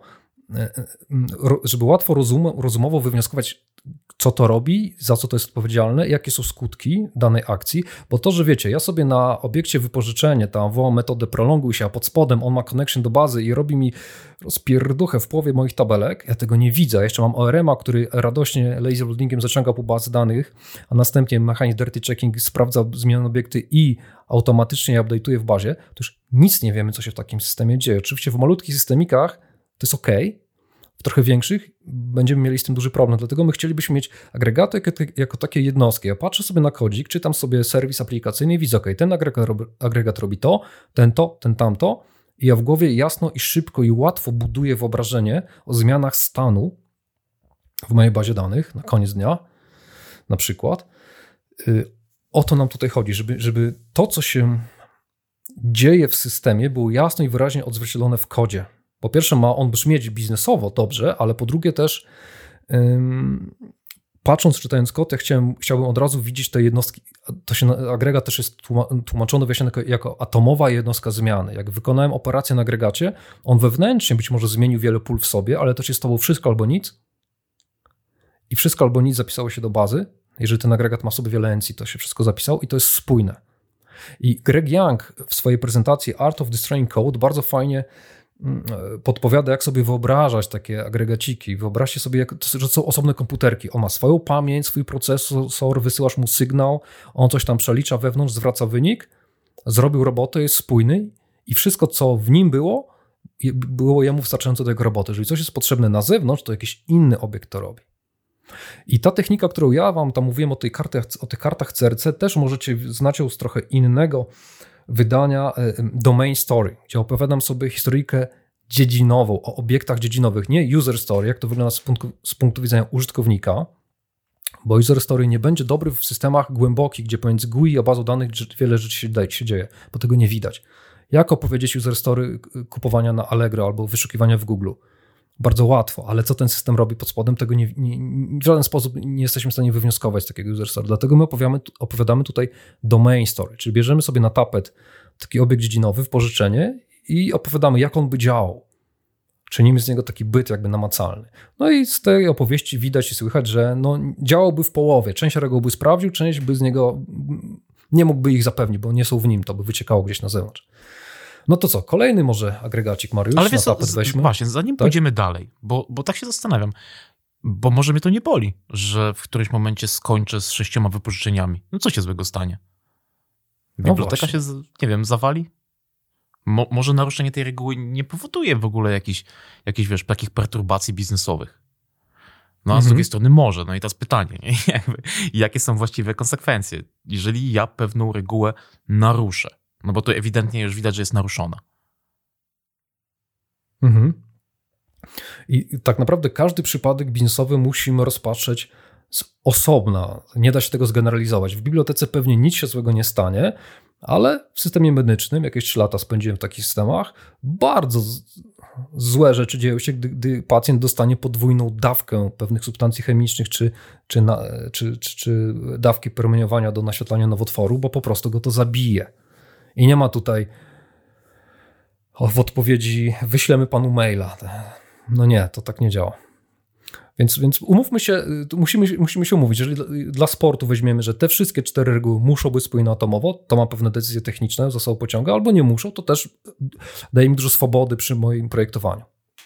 żeby łatwo rozum, rozumowo wywnioskować, co to robi, za co to jest odpowiedzialne, jakie są skutki danej akcji, bo to, że wiecie, ja sobie na obiekcie wypożyczenie tam wołam metodę prolonguj się, a pod spodem on ma connection do bazy i robi mi rozpierduchę w połowie moich tabelek, ja tego nie widzę. Jeszcze mam O R M a, który radośnie lazy loadingiem zaciąga po bazy danych, a następnie mechanizm dirty checking sprawdza zmienione obiekty i automatycznie je update'uje w bazie, to już nic nie wiemy, co się w takim systemie dzieje. Oczywiście w malutkich systemikach to jest ok, w trochę większych będziemy mieli z tym duży problem, dlatego my chcielibyśmy mieć agregaty jako, jako takie jednostki. Ja patrzę sobie na kodzik, czytam sobie serwis aplikacyjny i widzę, ok, ten agregat robi, agregat robi to, ten to, ten tamto i ja w głowie jasno i szybko i łatwo buduję wyobrażenie o zmianach stanu w mojej bazie danych na koniec dnia, na przykład. O to nam tutaj chodzi, żeby, żeby to, co się dzieje w systemie, było jasno i wyraźnie odzwierciedlone w kodzie. Po pierwsze ma on brzmieć biznesowo dobrze, ale po drugie też ym, patrząc, czytając kod, ja chciałem, chciałbym od razu widzieć te jednostki. To się, agregat też jest tłumaczony wyjaśniony jako, jako atomowa jednostka zmiany. Jak wykonałem operację na agregacie, on wewnętrznie być może zmienił wiele pól w sobie, ale to się stało wszystko albo nic i wszystko albo nic zapisało się do bazy. Jeżeli ten agregat ma sobie wiele encji, to się wszystko zapisało i to jest spójne. I Greg Young w swojej prezentacji Art of Destroying Code bardzo fajnie podpowiada, jak sobie wyobrażać takie agregaciki. Wyobraźcie sobie, jak to, że są osobne komputerki. On ma swoją pamięć, swój procesor, wysyłasz mu sygnał, on coś tam przelicza wewnątrz, zwraca wynik, zrobił robotę, jest spójny i wszystko, co w nim było, było jemu wystarczająco do jego roboty. Jeżeli coś jest potrzebne na zewnątrz, to jakiś inny obiekt to robi. I ta technika, którą ja wam tam mówiłem o, tej kartach, o tych kartach C R C, też możecie znać ją z trochę innego wydania Domain Story, gdzie opowiadam sobie historyjkę dziedzinową, o obiektach dziedzinowych, nie user story, jak to wygląda z punktu, z punktu widzenia użytkownika, bo user story nie będzie dobry w systemach głębokich, gdzie pomiędzy G U I a bazą danych wiele rzeczy się, się dzieje, bo tego nie widać. Jak opowiedzieć user story kupowania na Allegro albo wyszukiwania w Google? Bardzo łatwo, ale co ten system robi pod spodem, tego nie, nie, w żaden sposób nie jesteśmy w stanie wywnioskować z takiego user story. Dlatego my opowiadamy, opowiadamy tutaj domain story, czyli bierzemy sobie na tapet taki obiekt dziedzinowy w pożyczenie i opowiadamy, jak on by działał. Czynimy z niego taki byt jakby namacalny. No i z tej opowieści widać i słychać, że no, działałby w połowie. Część reguł by sprawdził, część by z niego nie mógłby ich zapewnić, bo nie są w nim, to by wyciekało gdzieś na zewnątrz. No to co, kolejny może agregacik, Mariusz, ale na wiesz, tapet weźmy. Właśnie, zanim tak? pójdziemy dalej, bo, bo tak się zastanawiam, bo może mnie to nie boli, że w którymś momencie skończę z sześcioma wypożyczeniami. No co się złego stanie? Biblioteka no się, nie wiem, zawali? Mo, może naruszenie tej reguły nie powoduje w ogóle jakichś, jakichś wiesz, takich perturbacji biznesowych. No a mhm. z drugiej strony może. No i teraz pytanie, nie? Jakby, jakie są właściwe konsekwencje, jeżeli ja pewną regułę naruszę? No bo to ewidentnie już widać, że jest naruszona. Mhm. I tak naprawdę każdy przypadek biznesowy musimy rozpatrzeć z osobna. Nie da się tego zgeneralizować. W bibliotece pewnie nic się złego nie stanie, ale w systemie medycznym, jakieś trzy lata spędziłem w takich systemach, bardzo złe rzeczy dzieją się, gdy, gdy pacjent dostanie podwójną dawkę pewnych substancji chemicznych, czy, czy, na, czy, czy, czy dawki promieniowania do naświetlania nowotworu, bo po prostu go to zabije. I nie ma tutaj w odpowiedzi wyślemy panu maila. No nie, to tak nie działa. Więc, więc umówmy się, musimy, musimy się umówić, jeżeli dla sportu weźmiemy, że te wszystkie cztery reguły muszą być spójne atomowo, to ma pewne decyzje techniczne, zasobu pociąga, albo nie muszą, to też daje mi dużo swobody przy moim projektowaniu.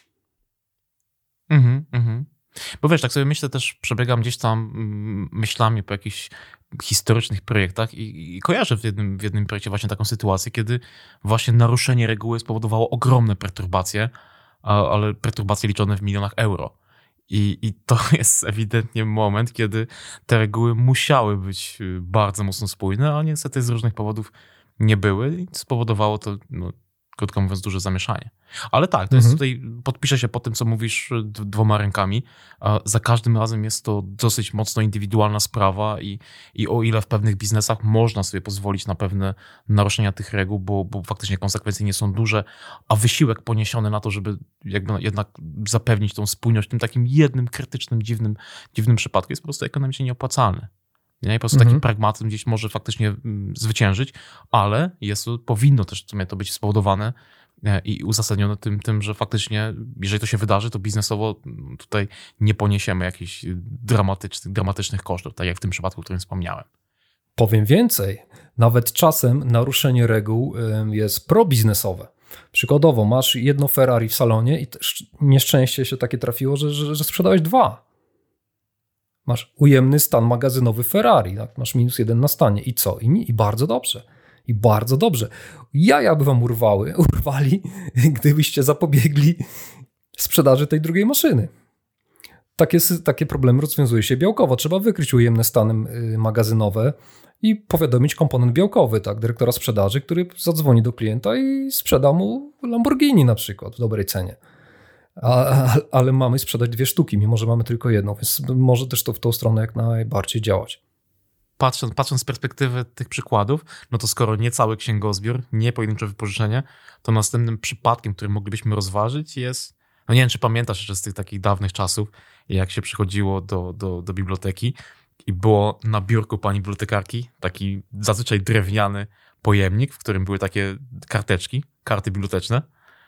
Mhm, mhm. Bo wiesz, tak sobie myślę, też przebiegam gdzieś tam myślami po jakichś historycznych projektach i, i kojarzę w jednym, w jednym projekcie właśnie taką sytuację, kiedy właśnie naruszenie reguły spowodowało ogromne perturbacje, ale perturbacje liczone w milionach euro. I, I to jest ewidentnie moment, kiedy te reguły musiały być bardzo mocno spójne, a niestety z różnych powodów nie były i spowodowało to, no, krótko mówiąc, duże zamieszanie. Ale tak, to mhm. jest tutaj, podpiszę się po tym, co mówisz dwoma rękami. Za każdym razem jest to dosyć mocno indywidualna sprawa i, i o ile w pewnych biznesach można sobie pozwolić na pewne naruszenia tych reguł, bo, bo faktycznie konsekwencje nie są duże, a wysiłek poniesiony na to, żeby jakby jednak zapewnić tą spójność w tym takim jednym krytycznym, dziwnym, dziwnym przypadku jest po prostu ekonomicznie nieopłacalny. Nie? I po prostu mhm. taki pragmatyzm gdzieś może faktycznie zwyciężyć, ale jest to, powinno też w sumie to być spowodowane i uzasadnione tym, tym, że faktycznie, jeżeli to się wydarzy, to biznesowo tutaj nie poniesiemy jakichś dramatycznych, dramatycznych kosztów, tak jak w tym przypadku, o którym wspomniałem. Powiem więcej, nawet czasem naruszenie reguł jest probiznesowe. Przykładowo, masz jedno Ferrari w salonie i też nieszczęście się takie trafiło, że, że, że sprzedałeś dwa. Masz ujemny stan magazynowy Ferrari, tak? Masz minus jeden na stanie. I co? I, nie, I bardzo dobrze. I bardzo dobrze. Jaja by wam urwały, urwali, gdybyście zapobiegli sprzedaży tej drugiej maszyny. Takie, takie problemy rozwiązuje się białkowo. Trzeba wykryć ujemne stany magazynowe i powiadomić komponent białkowy, tak? Dyrektora sprzedaży, który zadzwoni do klienta i sprzeda mu Lamborghini na przykład w dobrej cenie. A, a, ale mamy sprzedać dwie sztuki, mimo że mamy tylko jedną, więc może też to w tą stronę jak najbardziej działać. Patrząc, patrząc z perspektywy tych przykładów, no to skoro nie cały księgozbiór, nie pojedyncze wypożyczenie, to następnym przypadkiem, który moglibyśmy rozważyć jest, no nie wiem, czy pamiętasz jeszcze z tych takich dawnych czasów, jak się przychodziło do, do, do biblioteki i było na biurku pani bibliotekarki taki zazwyczaj drewniany pojemnik, w którym były takie karteczki, karty biblioteczne.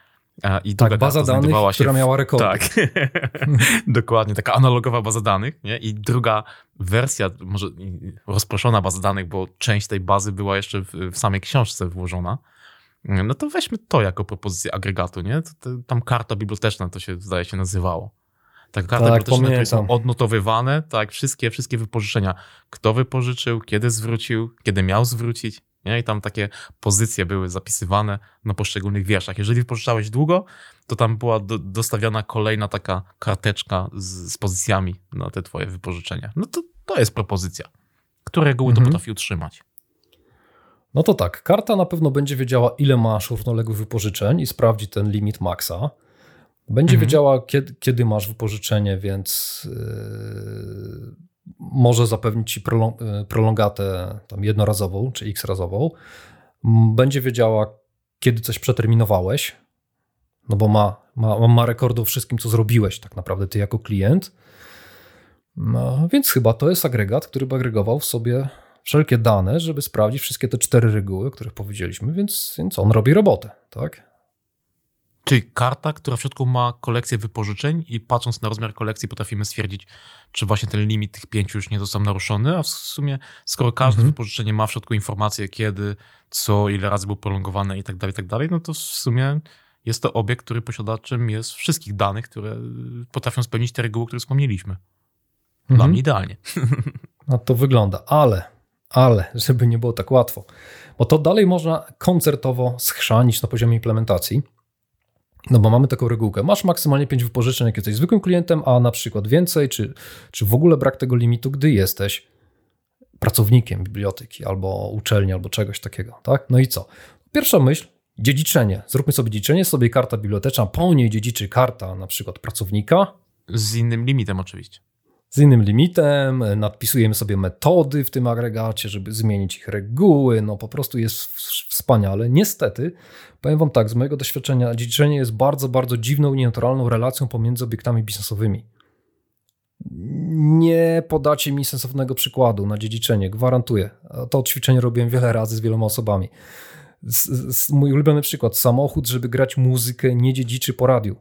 I tak, baza danych, się która w... miała rekordy. Tak, dokładnie, taka analogowa baza danych, nie? I druga wersja, może rozproszona baza danych, bo część tej bazy była jeszcze w, w samej książce włożona. No to weźmy to jako propozycję agregatu, nie? To, to, tam karta biblioteczna to się, zdaje się, nazywało. Taka karta tak, biblioteczna, które są pamiętam. odnotowywane, tak, wszystkie, wszystkie wypożyczenia. Kto wypożyczył, kiedy zwrócił, kiedy miał zwrócić. Nie? I tam takie pozycje były zapisywane na poszczególnych wierszach. Jeżeli wypożyczałeś długo, to tam była do, dostawiana kolejna taka karteczka z, z pozycjami na te twoje wypożyczenia. No to, to jest propozycja. Które reguły mhm. to potrafi utrzymać? No to tak, karta na pewno będzie wiedziała, ile masz równoległych wypożyczeń i sprawdzi ten limit maksa. Będzie mhm. wiedziała, kiedy, kiedy masz wypożyczenie, więc yy, może zapewnić ci prolong- prolongatę tam jednorazową czy x-razową. Będzie wiedziała, kiedy coś przeterminowałeś, no bo ma, ma, ma rekordu o wszystkim, co zrobiłeś tak naprawdę ty jako klient. No, więc chyba to jest agregat, który by agregował w sobie wszelkie dane, żeby sprawdzić wszystkie te cztery reguły, o których powiedzieliśmy, więc, więc on robi robotę, tak? Czyli karta, która w środku ma kolekcję wypożyczeń i patrząc na rozmiar kolekcji potrafimy stwierdzić, czy właśnie ten limit tych pięciu już nie został naruszony, a w sumie skoro każde mhm. wypożyczenie ma w środku informację kiedy, co, ile razy było prolongowane i tak dalej, i tak dalej, no to w sumie jest to obiekt, który posiadaczem jest wszystkich danych, które potrafią spełnić te reguły, które wspomnieliśmy. Dla mhm. mnie idealnie. No to wygląda, ale, ale, żeby nie było tak łatwo, bo to dalej można koncertowo schrzanić na poziomie implementacji. No bo mamy taką regułkę, masz maksymalnie pięć wypożyczeń, jak jesteś zwykłym klientem, a na przykład więcej, czy, czy w ogóle brak tego limitu, gdy jesteś pracownikiem biblioteki, albo uczelni, albo czegoś takiego, tak? No i co? Pierwsza myśl, dziedziczenie. Zróbmy sobie dziedziczenie, sobie karta biblioteczna, po niej dziedziczy karta na przykład pracownika. Z innym limitem oczywiście. z innym limitem, nadpisujemy sobie metody w tym agregacie, żeby zmienić ich reguły, no po prostu jest wspaniale. Niestety, powiem wam tak, z mojego doświadczenia dziedziczenie jest bardzo, bardzo dziwną i nienaturalną relacją pomiędzy obiektami biznesowymi. Nie podacie mi sensownego przykładu na dziedziczenie, gwarantuję. To ćwiczenie robiłem wiele razy z wieloma osobami. Z, z, mój ulubiony przykład, samochód, żeby grać muzykę, nie dziedziczy po radiu.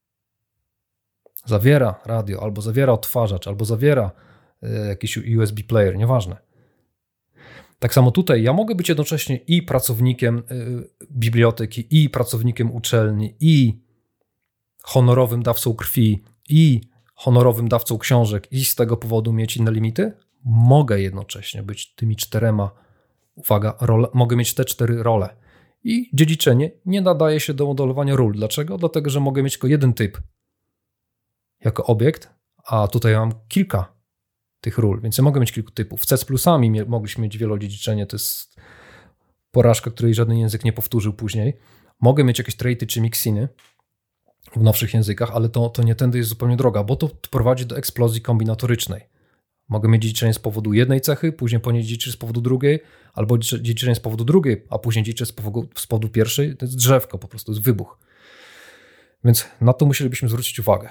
Zawiera radio, albo zawiera odtwarzacz, albo zawiera y, jakiś U S B player, nieważne. Tak samo tutaj, ja mogę być jednocześnie i pracownikiem y, biblioteki, i pracownikiem uczelni, i honorowym dawcą krwi, i honorowym dawcą książek, i z tego powodu mieć inne limity. Mogę jednocześnie być tymi czterema, uwaga, role, mogę mieć te cztery role. I dziedziczenie nie nadaje się do modelowania ról. Dlaczego? Dlatego, że mogę mieć tylko jeden typ jako obiekt, a tutaj mam kilka tych ról, więc ja mogę mieć kilku typów. W C z plusami mogliśmy mieć wielodziedziczenie, to jest porażka, której żaden język nie powtórzył później. Mogę mieć jakieś traity czy mixiny w nowszych językach, ale to, to nie tędy jest zupełnie droga, bo to prowadzi do eksplozji kombinatorycznej. Mogę mieć dziedziczenie z powodu jednej cechy, później po niej dziedziczenie z powodu drugiej, albo dziedziczenie z powodu drugiej, a później dziedziczenie z powodu, z powodu pierwszej. To jest drzewko, po prostu jest wybuch. Więc na to musielibyśmy zwrócić uwagę.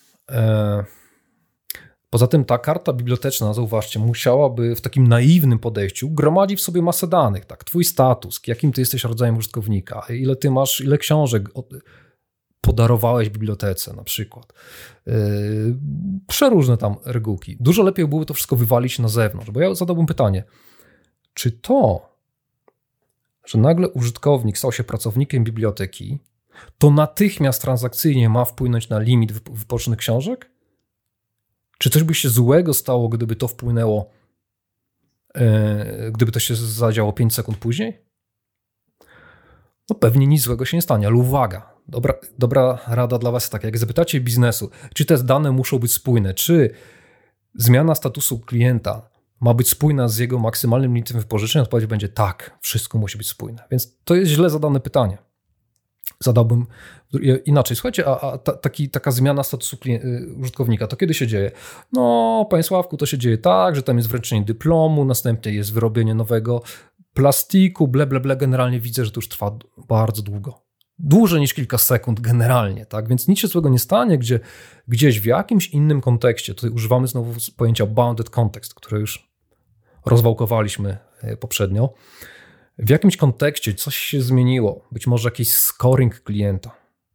Poza tym ta karta biblioteczna, zauważcie, musiałaby w takim naiwnym podejściu gromadzić w sobie masę danych, tak, twój status, jakim ty jesteś rodzajem użytkownika, ile ty masz, ile książek podarowałeś bibliotece na przykład. Yy, przeróżne tam regułki. Dużo lepiej byłoby to wszystko wywalić na zewnątrz, bo ja zadałbym pytanie, czy to, że nagle użytkownik stał się pracownikiem biblioteki, to natychmiast transakcyjnie ma wpłynąć na limit wypożyczonych książek? Czy coś by się złego stało, gdyby to wpłynęło, yy, gdyby to się zadziało pięć sekund później? No pewnie nic złego się nie stanie, ale uwaga, dobra, dobra rada dla was jest taka, jak zapytacie biznesu, czy te dane muszą być spójne, czy zmiana statusu klienta ma być spójna z jego maksymalnym limitem wypożyczenia, odpowiedź będzie tak, wszystko musi być spójne. Więc to jest źle zadane pytanie. Zadałbym inaczej. Słuchajcie, a, a ta, taki, taka zmiana statusu użytkownika, to kiedy się dzieje? No, panie Sławku, to się dzieje tak, że tam jest wręczenie dyplomu, następnie jest wyrobienie nowego plastiku, ble, ble, ble. Generalnie widzę, że to już trwa bardzo długo. Dłużej niż kilka sekund generalnie, tak? Więc nic się złego nie stanie, gdzie gdzieś w jakimś innym kontekście, tutaj używamy znowu pojęcia bounded context, które już rozwałkowaliśmy poprzednio, w jakimś kontekście coś się zmieniło, być może jakiś scoring klienta.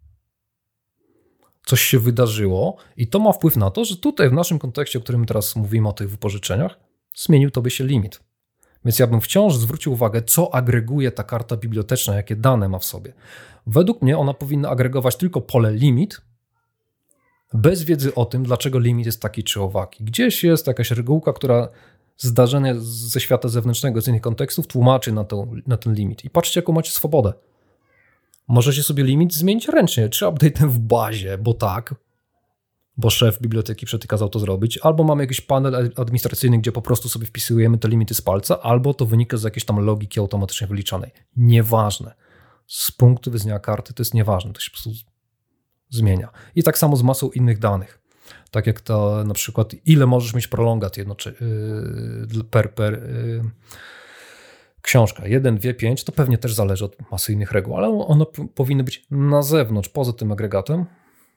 Coś się wydarzyło i to ma wpływ na to, że tutaj w naszym kontekście, o którym teraz mówimy o tych wypożyczeniach, zmienił tobie się limit. Więc ja bym wciąż zwrócił uwagę, co agreguje ta karta biblioteczna, jakie dane ma w sobie. Według mnie ona powinna agregować tylko pole limit, bez wiedzy o tym, dlaczego limit jest taki czy owaki. Gdzieś jest jakaś regułka, która zdarzenie ze świata zewnętrznego, z innych kontekstów tłumaczy na, to, na ten limit. I patrzcie, jaką macie swobodę. Możecie sobie limit zmienić ręcznie, czy update'em w bazie, bo tak, bo szef biblioteki kazał to zrobić, albo mamy jakiś panel administracyjny, gdzie po prostu sobie wpisujemy te limity z palca, albo to wynika z jakiejś tam logiki automatycznie wyliczanej. Nieważne. Z punktu widzenia karty to jest nieważne, to się po prostu zmienia. I tak samo z masą innych danych. Tak jak to na przykład, ile możesz mieć prolongat jednoczy, yy, per, per yy, książka. jeden, dwa, pięć, to pewnie też zależy od masy innych reguł, ale one p- powinny być na zewnątrz, poza tym agregatem,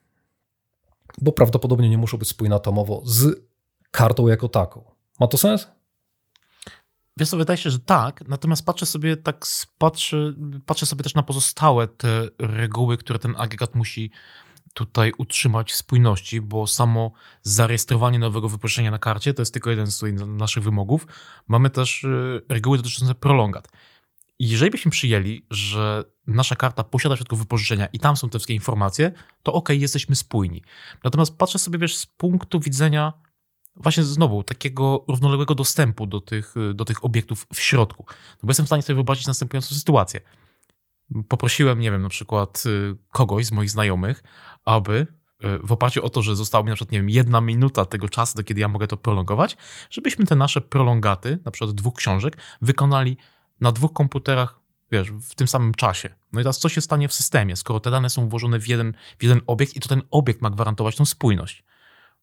bo prawdopodobnie nie muszą być spójne atomowo z kartą jako taką. Ma to sens? Wiesz co, wydaje się, że tak, natomiast patrzę sobie tak, patrzę, patrzę sobie też na pozostałe te reguły, które ten agregat musi tutaj utrzymać w spójności, bo samo zarejestrowanie nowego wypożyczenia na karcie to jest tylko jeden z naszych wymogów. Mamy też reguły dotyczące prolongat. I jeżeli byśmy przyjęli, że nasza karta posiada w środku wypożyczenia i tam są te wszystkie informacje, to okej, okay, jesteśmy spójni. Natomiast patrzę sobie, wiesz, z punktu widzenia właśnie znowu takiego równoległego dostępu do tych, do tych obiektów w środku. No bo jestem w stanie sobie wyobrazić następującą sytuację. Poprosiłem, nie wiem, na przykład kogoś z moich znajomych, aby w oparciu o to, że została mi na przykład, nie wiem, jedna minuta tego czasu, do kiedy ja mogę to prolongować, żebyśmy te nasze prolongaty, na przykład dwóch książek, wykonali na dwóch komputerach, wiesz, w tym samym czasie. No i teraz co się stanie w systemie, skoro te dane są włożone w jeden, w jeden obiekt i to ten obiekt ma gwarantować tą spójność?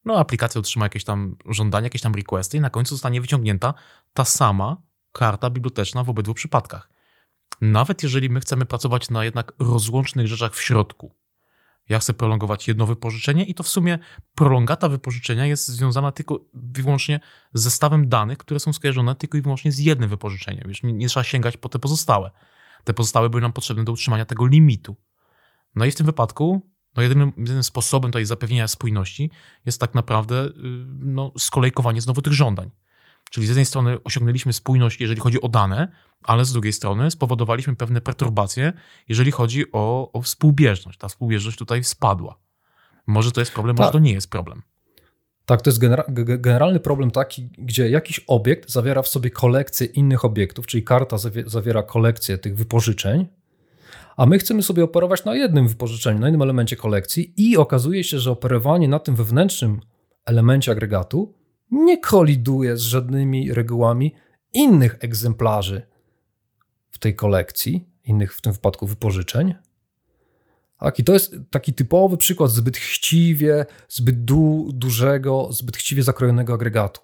no aplikacja otrzyma jakieś tam żądania, jakieś tam requesty i na końcu zostanie wyciągnięta ta sama karta biblioteczna w obydwu przypadkach. Nawet jeżeli my chcemy pracować na jednak rozłącznych rzeczach w środku. Ja chcę prolongować jedno wypożyczenie i to w sumie prolongata wypożyczenia jest związana tylko i wyłącznie z zestawem danych, które są skojarzone tylko i wyłącznie z jednym wypożyczeniem. Wiesz, nie, nie trzeba sięgać po te pozostałe. Te pozostałe były nam potrzebne do utrzymania tego limitu. No i w tym wypadku no jedynym, jedynym sposobem tutaj zapewnienia spójności jest tak naprawdę no, skolejkowanie znowu tych żądań. Czyli z jednej strony osiągnęliśmy spójność, jeżeli chodzi o dane, ale z drugiej strony spowodowaliśmy pewne perturbacje, jeżeli chodzi o, o współbieżność. Ta współbieżność tutaj spadła. Może to jest problem, tak. Może to nie jest problem. Tak, to jest genera- generalny problem taki, gdzie jakiś obiekt zawiera w sobie kolekcję innych obiektów, czyli karta zawie- zawiera kolekcję tych wypożyczeń, a my chcemy sobie operować na jednym wypożyczeniu, na jednym elemencie kolekcji i okazuje się, że operowanie na tym wewnętrznym elemencie agregatu nie koliduje z żadnymi regułami innych egzemplarzy w tej kolekcji, innych w tym wypadku wypożyczeń. Tak, i to jest taki typowy przykład zbyt chciwie, zbyt du- dużego, zbyt chciwie zakrojonego agregatu.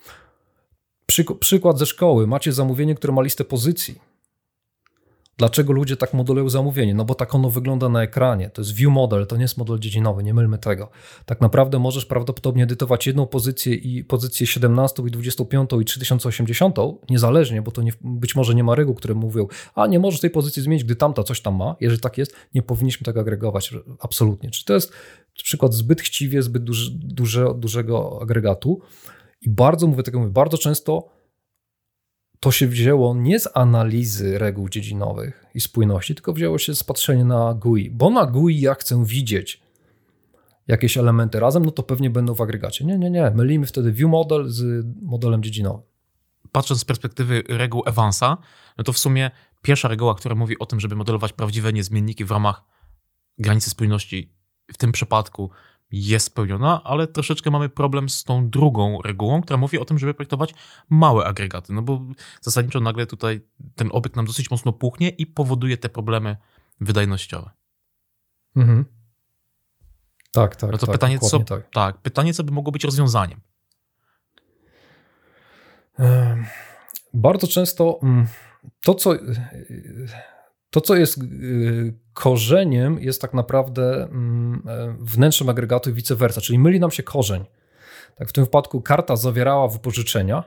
Przyk- przykład ze szkoły. Macie zamówienie, które ma listę pozycji. Dlaczego ludzie tak modelują zamówienie? No bo tak ono wygląda na ekranie. To jest view model, to nie jest model dziedzinowy, nie mylmy tego. Tak naprawdę możesz prawdopodobnie edytować jedną pozycję i pozycję siedemnastą i dwudziestą piątą i trzy tysiące osiemdziesiątą, niezależnie, bo to nie, być może nie ma reguł, które mówią, a nie możesz tej pozycji zmienić, gdy tamta coś tam ma. Jeżeli tak jest, nie powinniśmy tego agregować absolutnie. Czy to jest przykład zbyt chciwie, zbyt duży, duże, dużego agregatu i bardzo, mówię tak, mówię, bardzo często to się wzięło nie z analizy reguł dziedzinowych i spójności, tylko wzięło się z patrzenia na G U I. Bo na G U I ja chcę widzieć jakieś elementy razem, no to pewnie będą w agregacie. Nie, nie, nie. Mylimy wtedy view model z modelem dziedzinowym. Patrząc z perspektywy reguł Evansa, no to w sumie pierwsza reguła, która mówi o tym, żeby modelować prawdziwe niezmienniki w ramach granicy spójności, w tym przypadku jest spełniona, ale troszeczkę mamy problem z tą drugą regułą, która mówi o tym, żeby projektować małe agregaty, no bo zasadniczo nagle tutaj ten obiekt nam dosyć mocno puchnie i powoduje te problemy wydajnościowe. Mhm. Tak, tak. No to tak, pytanie, co, tak. tak, pytanie, co by mogło być rozwiązaniem? Bardzo często to, co... To, co jest korzeniem, jest tak naprawdę wnętrzem agregatu i vice versa, czyli myli nam się korzeń. Tak, w tym wypadku karta zawierała wypożyczenia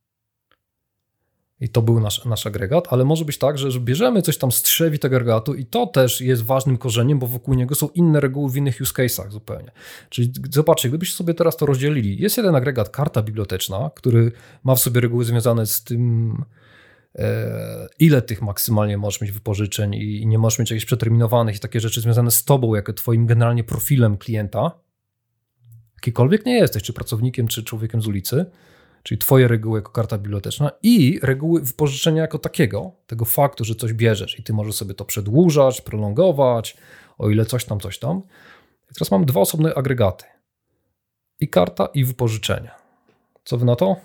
i to był nasz, nasz agregat, ale może być tak, że, że bierzemy coś tam z trzewi tego agregatu i to też jest ważnym korzeniem, bo wokół niego są inne reguły w innych use case'ach zupełnie. Czyli zobaczcie, gdybyście sobie teraz to rozdzielili, jest jeden agregat, karta biblioteczna, który ma w sobie reguły związane z tym, ile tych maksymalnie możesz mieć wypożyczeń i nie możesz mieć jakichś przeterminowanych i takie rzeczy związane z tobą, jako twoim generalnie profilem klienta, jakikolwiek nie jesteś, czy pracownikiem, czy człowiekiem z ulicy, czyli twoje reguły jako karta biblioteczna i reguły wypożyczenia jako takiego, tego faktu, że coś bierzesz i ty możesz sobie to przedłużać, prolongować, o ile coś tam, coś tam. I teraz mamy dwa osobne agregaty. I karta, i wypożyczenie. Co wy na to?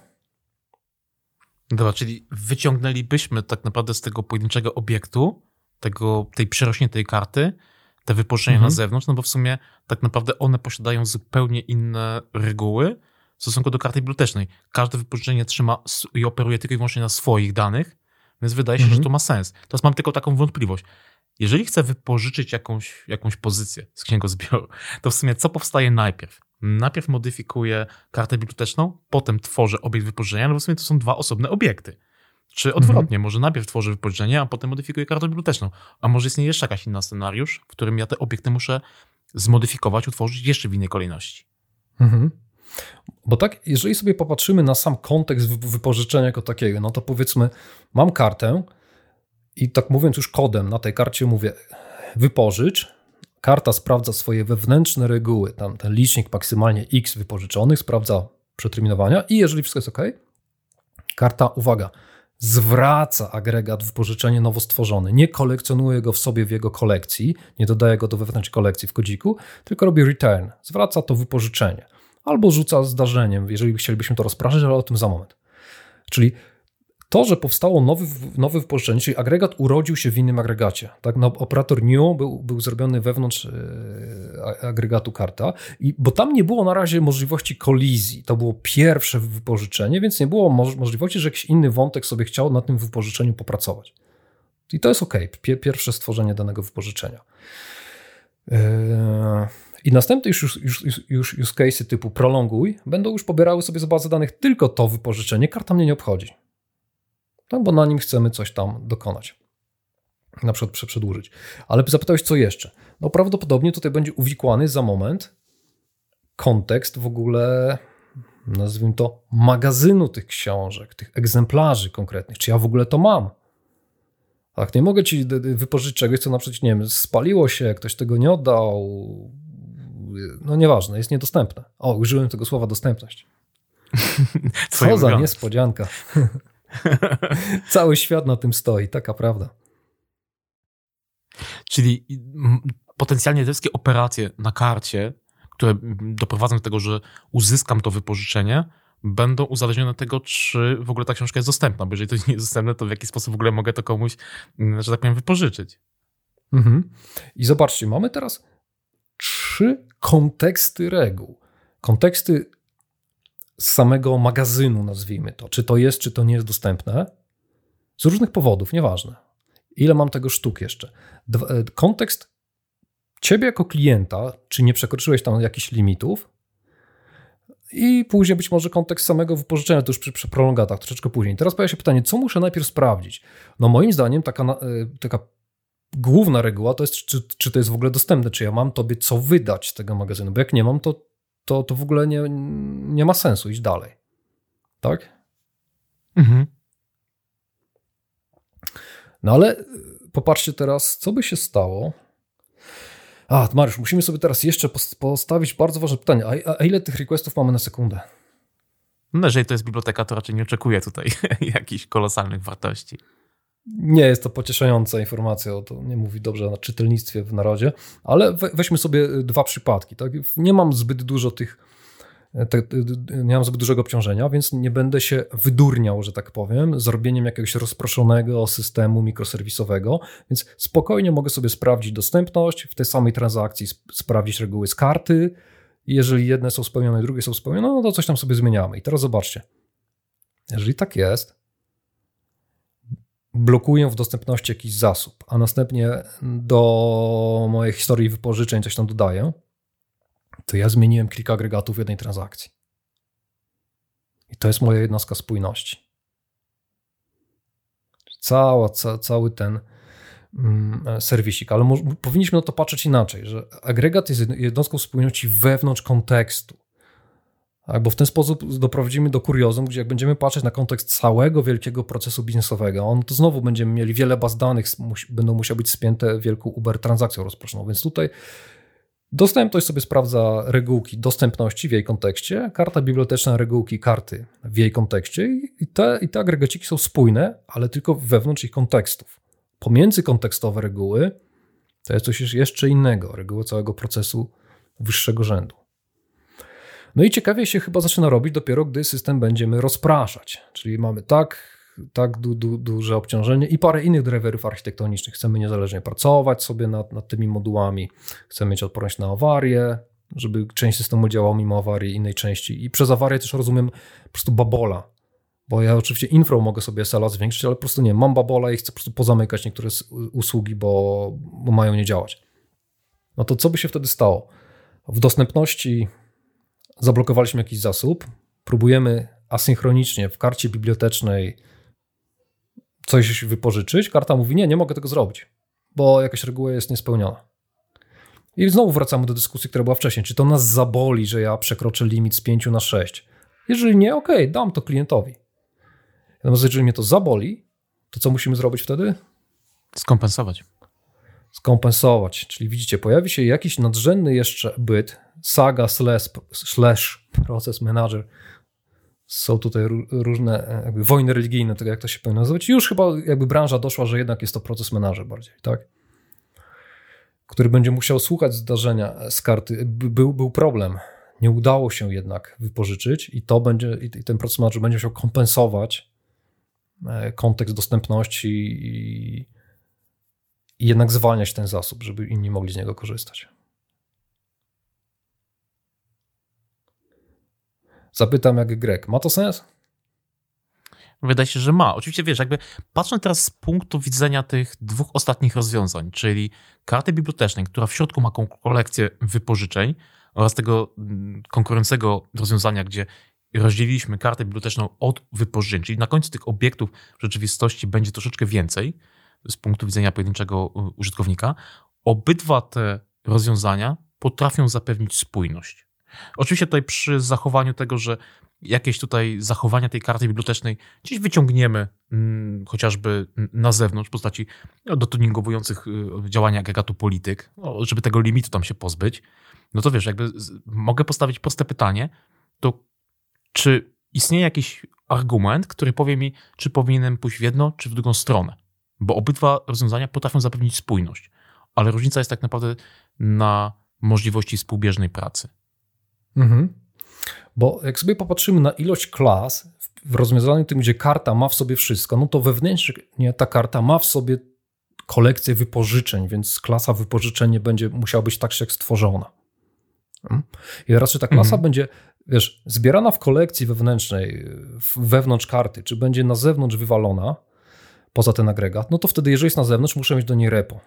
Dobra, czyli wyciągnęlibyśmy tak naprawdę z tego pojedynczego obiektu, tego, tej przerośniętej karty, te wypożyczenia mhm. na zewnątrz, no bo w sumie tak naprawdę one posiadają zupełnie inne reguły w stosunku do karty bibliotecznej. Każde wypożyczenie trzyma i operuje tylko i wyłącznie na swoich danych, więc wydaje się, mhm. że to ma sens. Teraz mam tylko taką wątpliwość. Jeżeli chcę wypożyczyć jakąś, jakąś pozycję z księgozbioru, to w sumie co powstaje najpierw? Najpierw modyfikuję kartę biblioteczną, potem tworzę obiekt wypożyczenia, no bo w sumie to są dwa osobne obiekty. Czy odwrotnie, mhm. może najpierw tworzę wypożyczenie, a potem modyfikuję kartę biblioteczną. A może istnieje jeszcze jakaś inna scenariusz, w którym ja te obiekty muszę zmodyfikować, utworzyć jeszcze w innej kolejności. Mhm. Bo tak, jeżeli sobie popatrzymy na sam kontekst wypożyczenia jako takiego, no to powiedzmy, mam kartę i tak mówiąc już kodem na tej karcie mówię wypożycz, karta sprawdza swoje wewnętrzne reguły, tam ten licznik maksymalnie x wypożyczonych, sprawdza przeterminowania i jeżeli wszystko jest OK, karta, uwaga, zwraca agregat wypożyczenie nowo stworzony, nie kolekcjonuje go w sobie w jego kolekcji, nie dodaje go do wewnętrznej kolekcji w kodziku, tylko robi return, zwraca to wypożyczenie albo rzuca zdarzeniem, jeżeli chcielibyśmy to rozpraszać, ale o tym za moment. Czyli To, że powstało nowy, nowy wypożyczenie, czyli agregat urodził się w innym agregacie. Tak? No, operator new był, był zrobiony wewnątrz e, agregatu karta, i, bo tam nie było na razie możliwości kolizji. To było pierwsze wypożyczenie, więc nie było moż, możliwości, że jakiś inny wątek sobie chciał na tym wypożyczeniu popracować. I to jest ok. Pierwsze stworzenie danego wypożyczenia. E, I następne już, już, już, już use case'y typu prolonguj będą już pobierały sobie z bazy danych tylko to wypożyczenie. Karta mnie nie obchodzi. No, bo na nim chcemy coś tam dokonać. Na przykład przedłużyć. Ale zapytałeś, co jeszcze? No prawdopodobnie tutaj będzie uwikłany za moment kontekst w ogóle, nazwijmy to, magazynu tych książek, tych egzemplarzy konkretnych. Czy ja w ogóle to mam? Tak, nie mogę ci wypożyczyć czegoś, co na przykład, nie wiem, spaliło się, ktoś tego nie oddał. No nieważne, jest niedostępne. O, użyłem tego słowa dostępność. Co za niespodzianka. Cały świat na tym stoi, taka prawda. Czyli potencjalnie te wszystkie operacje na karcie, które doprowadzą do tego, że uzyskam to wypożyczenie, będą uzależnione od tego, czy w ogóle ta książka jest dostępna, bo jeżeli to nie jest dostępne, to w jaki sposób w ogóle mogę to komuś, że tak powiem, wypożyczyć. Mhm. I zobaczcie, mamy teraz trzy konteksty reguł. Konteksty z samego magazynu, nazwijmy to. Czy to jest, czy to nie jest dostępne. Z różnych powodów, nieważne. Ile mam tego sztuk jeszcze. Dwa, kontekst ciebie jako klienta, czy nie przekroczyłeś tam jakichś limitów, i później być może kontekst samego wypożyczenia, to już przy, przy prolongatach, troszeczkę później. Teraz pojawia się pytanie, co muszę najpierw sprawdzić? No moim zdaniem taka, taka główna reguła to jest, czy, czy to jest w ogóle dostępne, czy ja mam tobie co wydać z tego magazynu, bo jak nie mam, to to, to w ogóle nie, nie ma sensu iść dalej. Tak? Mhm. No ale popatrzcie teraz, co by się stało. A, Mariusz, musimy sobie teraz jeszcze postawić bardzo ważne pytanie. A, a ile tych requestów mamy na sekundę? No jeżeli to jest biblioteka, to raczej nie oczekuję tutaj jakichś kolosalnych wartości. Nie jest to pocieszająca informacja, to nie mówi dobrze na czytelnictwie w narodzie, ale weźmy sobie dwa przypadki. Tak? Nie mam zbyt dużo tych, te, nie mam zbyt dużego obciążenia, więc nie będę się wydurniał, że tak powiem, z robieniem jakiegoś rozproszonego systemu mikroserwisowego, więc spokojnie mogę sobie sprawdzić dostępność, w tej samej transakcji sp- sprawdzić reguły z karty. Jeżeli jedne są spełnione, drugie są spełnione, no to coś tam sobie zmieniamy. I teraz zobaczcie, jeżeli tak jest, blokuję w dostępności jakiś zasób, a następnie do mojej historii wypożyczeń coś tam dodaję, to ja zmieniłem kilka agregatów w jednej transakcji. I to jest moja jednostka spójności. Cała, ca, cały ten mm, serwisik, ale mo- powinniśmy na to patrzeć inaczej, że agregat jest jednostką spójności wewnątrz kontekstu. Bo w ten sposób doprowadzimy do kuriozum, gdzie jak będziemy patrzeć na kontekst całego wielkiego procesu biznesowego, on to znowu będziemy mieli wiele baz danych, będą musiały być spięte wielką Uber transakcją rozproszoną, więc tutaj dostępność sobie sprawdza regułki dostępności w jej kontekście, karta biblioteczna regułki karty w jej kontekście i te, i te agregaciki są spójne, ale tylko wewnątrz ich kontekstów. Pomiędzykontekstowe reguły to jest coś jeszcze innego, reguły całego procesu wyższego rzędu. No i ciekawie się chyba zaczyna robić dopiero, gdy system będziemy rozpraszać. Czyli mamy tak, tak du, du, duże obciążenie i parę innych driverów architektonicznych. Chcemy niezależnie pracować sobie nad, nad tymi modułami, chcemy mieć odporność na awarie, żeby część systemu działała mimo awarii innej części. I przez awarię też rozumiem po prostu babola. Bo ja oczywiście infra mogę sobie S L A zwiększyć, ale po prostu nie, mam babola i chcę po prostu pozamykać niektóre usługi, bo, bo mają nie działać. No to co by się wtedy stało? W dostępności zablokowaliśmy jakiś zasób, próbujemy asynchronicznie w karcie bibliotecznej coś wypożyczyć, karta mówi, nie, nie mogę tego zrobić, bo jakaś reguła jest niespełniona. I znowu wracamy do dyskusji, która była wcześniej. Czy to nas zaboli, że ja przekroczę limit z pięciu na sześć? Jeżeli nie, okej, okay, dam to klientowi. Natomiast jeżeli mnie to zaboli, to co musimy zrobić wtedy? Skompensować. Skompensować. Czyli widzicie, pojawi się jakiś nadrzędny jeszcze byt, Saga slash, slash Process Manager. Są tutaj różne jakby wojny religijne, tego jak to się powinno nazywać. Już chyba jakby branża doszła, że jednak jest to Process Manager bardziej, tak? Który będzie musiał słuchać zdarzenia z karty. Był, był problem. Nie udało się jednak wypożyczyć i to będzie, i ten Process Manager będzie musiał kompensować kontekst dostępności i, i jednak zwalniać ten zasób, żeby inni mogli z niego korzystać. Zapytam jak Greg. Ma to sens? Wydaje się, że ma. Oczywiście wiesz, jakby patrząc teraz z punktu widzenia tych dwóch ostatnich rozwiązań, czyli karty bibliotecznej, która w środku ma kolekcję wypożyczeń oraz tego konkurującego rozwiązania, gdzie rozdzieliliśmy kartę biblioteczną od wypożyczeń, czyli na końcu tych obiektów w rzeczywistości będzie troszeczkę więcej z punktu widzenia pojedynczego użytkownika. Obydwa te rozwiązania potrafią zapewnić spójność. Oczywiście tutaj przy zachowaniu tego, że jakieś tutaj zachowania tej karty bibliotecznej gdzieś wyciągniemy hmm, chociażby na zewnątrz w postaci no, dotuningowujących działania agregatu polityk, no, żeby tego limitu tam się pozbyć, no to wiesz, jakby z, mogę postawić proste pytanie, to czy istnieje jakiś argument, który powie mi, czy powinienem pójść w jedno, czy w drugą stronę? Bo obydwa rozwiązania potrafią zapewnić spójność, ale różnica jest tak naprawdę na możliwości współbieżnej pracy. Mhm. Bo jak sobie popatrzymy na ilość klas w rozwiązaniu tym, gdzie karta ma w sobie wszystko, no to wewnętrznie ta karta ma w sobie kolekcję wypożyczeń, więc klasa wypożyczenie będzie musiała być tak jak stworzona. I teraz czy ta klasa mhm. będzie, wiesz, zbierana w kolekcji wewnętrznej, wewnątrz karty, czy będzie na zewnątrz wywalona poza ten agregat, no to wtedy jeżeli jest na zewnątrz, muszę mieć do niej repo.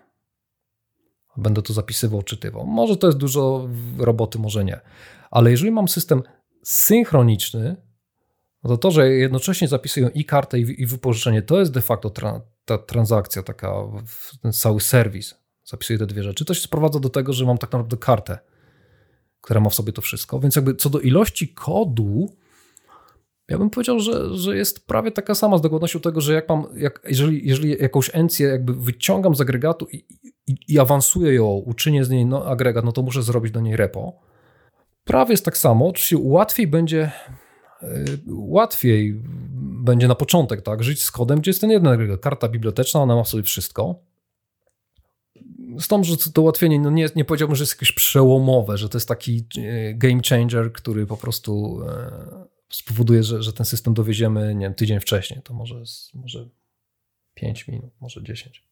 Będę to zapisywał, czytywał. Może to jest dużo roboty, może nie. Ale jeżeli mam system synchroniczny, no to to, że jednocześnie zapisuję i kartę, i wypożyczenie, to jest de facto tra- ta transakcja, taka, ten cały serwis. Zapisuję te dwie rzeczy. To się sprowadza do tego, że mam tak naprawdę kartę, która ma w sobie to wszystko. Więc jakby co do ilości kodu, ja bym powiedział, że, że jest prawie taka sama z dokładnością tego, że jak mam, jak, jeżeli, jeżeli jakąś encję jakby wyciągam z agregatu i, i, i awansuję ją, uczynię z niej no, agregat, no to muszę zrobić do niej repo. Prawie jest tak samo, oczywiście łatwiej będzie yy, łatwiej będzie na początek tak, żyć z kodem, gdzie jest ten jeden agregat, karta biblioteczna, ona ma w sobie wszystko. Z tym, że to ułatwienie, no nie, nie powiedziałbym, że jest jakieś przełomowe, że to jest taki game changer, który po prostu yy, spowoduje, że, że ten system dowieziemy, nie wiem, tydzień wcześniej. To może, może pięć minut, może dziesięć.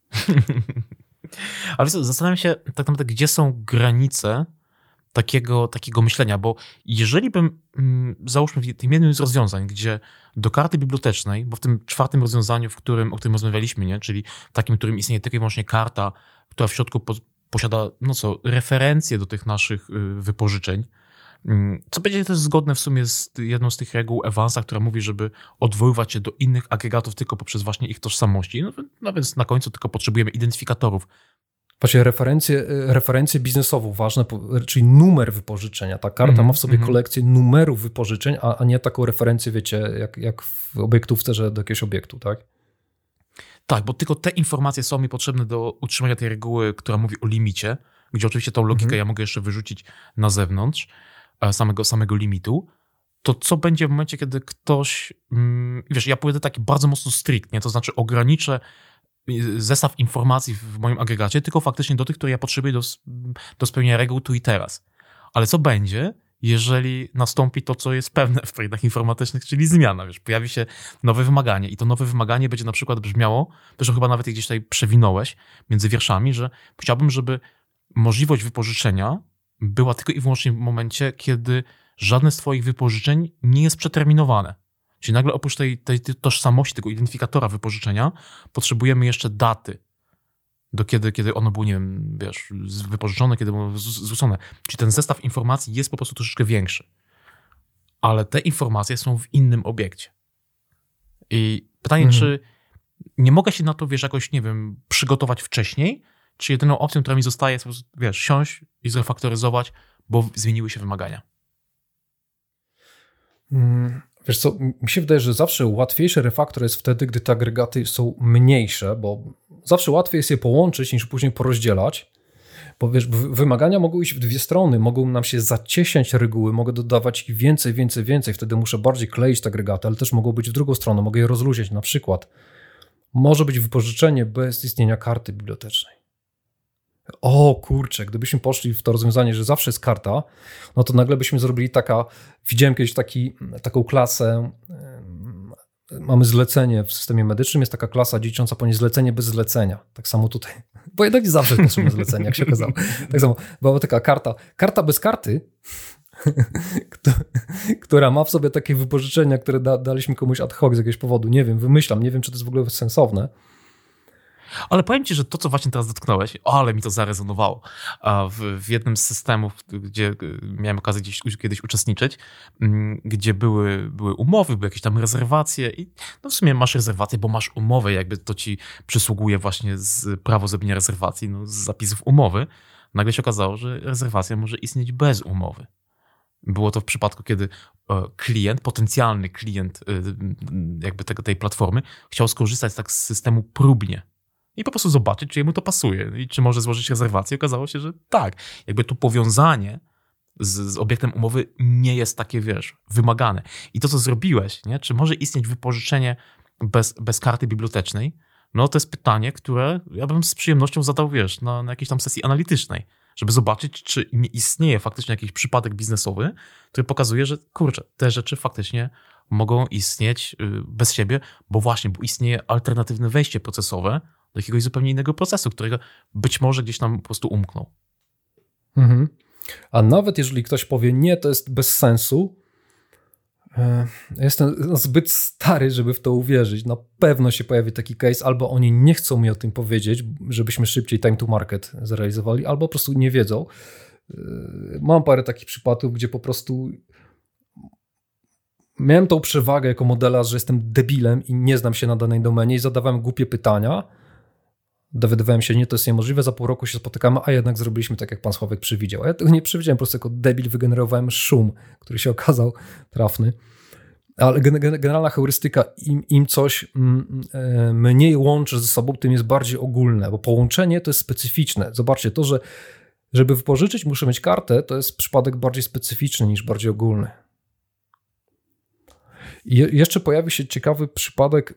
Ale co, zastanawiam się tak naprawdę, gdzie są granice takiego, takiego myślenia, bo jeżeli bym, załóżmy w tym jednym z rozwiązań, gdzie do karty bibliotecznej, bo w tym czwartym rozwiązaniu, w którym, o którym rozmawialiśmy, nie, czyli takim, w którym istnieje tylko i wyłącznie karta, która w środku po, posiada, no co, referencje do tych naszych y, wypożyczeń, co będzie też zgodne w sumie z jedną z tych reguł Evansa, która mówi, żeby odwoływać się do innych agregatów tylko poprzez właśnie ich tożsamości. No, no więc na końcu tylko potrzebujemy identyfikatorów. Właśnie referencje, referencje biznesową ważne, czyli numer wypożyczenia. Ta karta mm-hmm, ma w sobie mm-hmm. kolekcję numerów wypożyczeń, a, a nie taką referencję, wiecie, jak, jak w obiektówce, że do jakiegoś obiektu, tak? Tak, bo tylko te informacje są mi potrzebne do utrzymania tej reguły, która mówi o limicie, gdzie oczywiście tą logikę mm-hmm. ja mogę jeszcze wyrzucić na zewnątrz samego, samego limitu. To co będzie w momencie, kiedy ktoś, wiesz, ja pójdę taki bardzo mocno strict, nie? To znaczy ograniczę zestaw informacji w moim agregacie tylko faktycznie do tych, które ja potrzebuję do, do spełnienia reguł tu i teraz. Ale co będzie, jeżeli nastąpi to, co jest pewne w projektach informatycznych, czyli zmiana, wiesz, pojawi się nowe wymaganie i to nowe wymaganie będzie na przykład brzmiało, zresztą chyba nawet gdzieś tutaj przewinąłeś między wierszami, że chciałbym, żeby możliwość wypożyczenia była tylko i wyłącznie w momencie, kiedy żadne z twoich wypożyczeń nie jest przeterminowane. Czyli nagle oprócz tej, tej, tej tożsamości, tego identyfikatora wypożyczenia potrzebujemy jeszcze daty, do kiedy, kiedy ono było, nie wiem, wiesz, wypożyczone, kiedy było zwrócone. Czyli ten zestaw informacji jest po prostu troszeczkę większy. Ale te informacje są w innym obiekcie. I pytanie, mhm. czy nie mogę się na to, wiesz, jakoś, nie wiem, przygotować wcześniej, czy jedyną opcją, która mi zostaje, jest po prostu, wiesz, siąść i zrefaktoryzować, bo zmieniły się wymagania. Hmm. Wiesz co, mi się wydaje, że zawsze łatwiejszy refaktor jest wtedy, gdy te agregaty są mniejsze, bo zawsze łatwiej jest je połączyć niż później porozdzielać, bo wiesz, wymagania mogą iść w dwie strony, mogą nam się zacieśniać reguły, mogę dodawać ich więcej, więcej, więcej, wtedy muszę bardziej kleić te agregaty, ale też mogą być w drugą stronę, mogę je rozluźniać, na przykład może być wypożyczenie bez istnienia karty bibliotecznej. O kurczę, gdybyśmy poszli w to rozwiązanie, że zawsze jest karta, no to nagle byśmy zrobili taka, widziałem kiedyś taki, taką klasę mamy zlecenie w systemie medycznym, jest taka klasa dziedzicząca po niej zlecenie bez zlecenia. Tak samo tutaj, bo jednak nie zawsze potrzebne zlecenie, jak się okazało. Tak samo była taka karta, karta bez karty, która ma w sobie takie wypożyczenia, które da, daliśmy komuś ad hoc z jakiegoś powodu. Nie wiem, wymyślam, nie wiem, czy to jest w ogóle sensowne. Ale powiem ci, że to, co właśnie teraz dotknąłeś, o, ale mi to zarezonowało. W, w jednym z systemów, gdzie miałem okazję gdzieś kiedyś uczestniczyć, gdzie były, były umowy, były jakieś tam rezerwacje i no w sumie masz rezerwację, bo masz umowę, jakby to ci przysługuje właśnie z prawo zrobienia rezerwacji, no, z zapisów umowy. Nagle się okazało, że rezerwacja może istnieć bez umowy. Było to w przypadku, kiedy klient, potencjalny klient jakby tego, tej platformy chciał skorzystać tak z systemu próbnie i po prostu zobaczyć, czy jemu to pasuje i czy może złożyć rezerwację. Okazało się, że tak. Jakby to powiązanie z, z obiektem umowy nie jest takie, wiesz, wymagane. I to, co zrobiłeś, nie? Czy może istnieć wypożyczenie bez, bez karty bibliotecznej? No to jest pytanie, które ja bym z przyjemnością zadał, wiesz, na, na jakiejś tam sesji analitycznej, żeby zobaczyć, czy nie istnieje faktycznie jakiś przypadek biznesowy, który pokazuje, że kurczę, te rzeczy faktycznie mogą istnieć bez siebie, bo właśnie, bo istnieje alternatywne wejście procesowe do jakiegoś zupełnie innego procesu, którego być może gdzieś tam po prostu umknął. Mhm. A nawet jeżeli ktoś powie, nie, to jest bez sensu, jestem zbyt stary, żeby w to uwierzyć. Na pewno się pojawi taki case, albo oni nie chcą mi o tym powiedzieć, żebyśmy szybciej time to market zrealizowali, albo po prostu nie wiedzą. Mam parę takich przypadków, gdzie po prostu miałem tą przewagę jako modelarz, że jestem debilem i nie znam się na danej domenie i zadawałem głupie pytania. Dowiadywałem się, nie, to jest niemożliwe, za pół roku się spotykamy, a jednak zrobiliśmy tak, jak pan Sławek przewidział. A ja tego nie przewidziałem, po prostu jako debil wygenerowałem szum, który się okazał trafny. Ale generalna heurystyka, im, im coś mniej łączy ze sobą, tym jest bardziej ogólne, bo połączenie to jest specyficzne. Zobaczcie, to, że żeby wypożyczyć muszę mieć kartę, to jest przypadek bardziej specyficzny niż bardziej ogólny. I jeszcze pojawi się ciekawy przypadek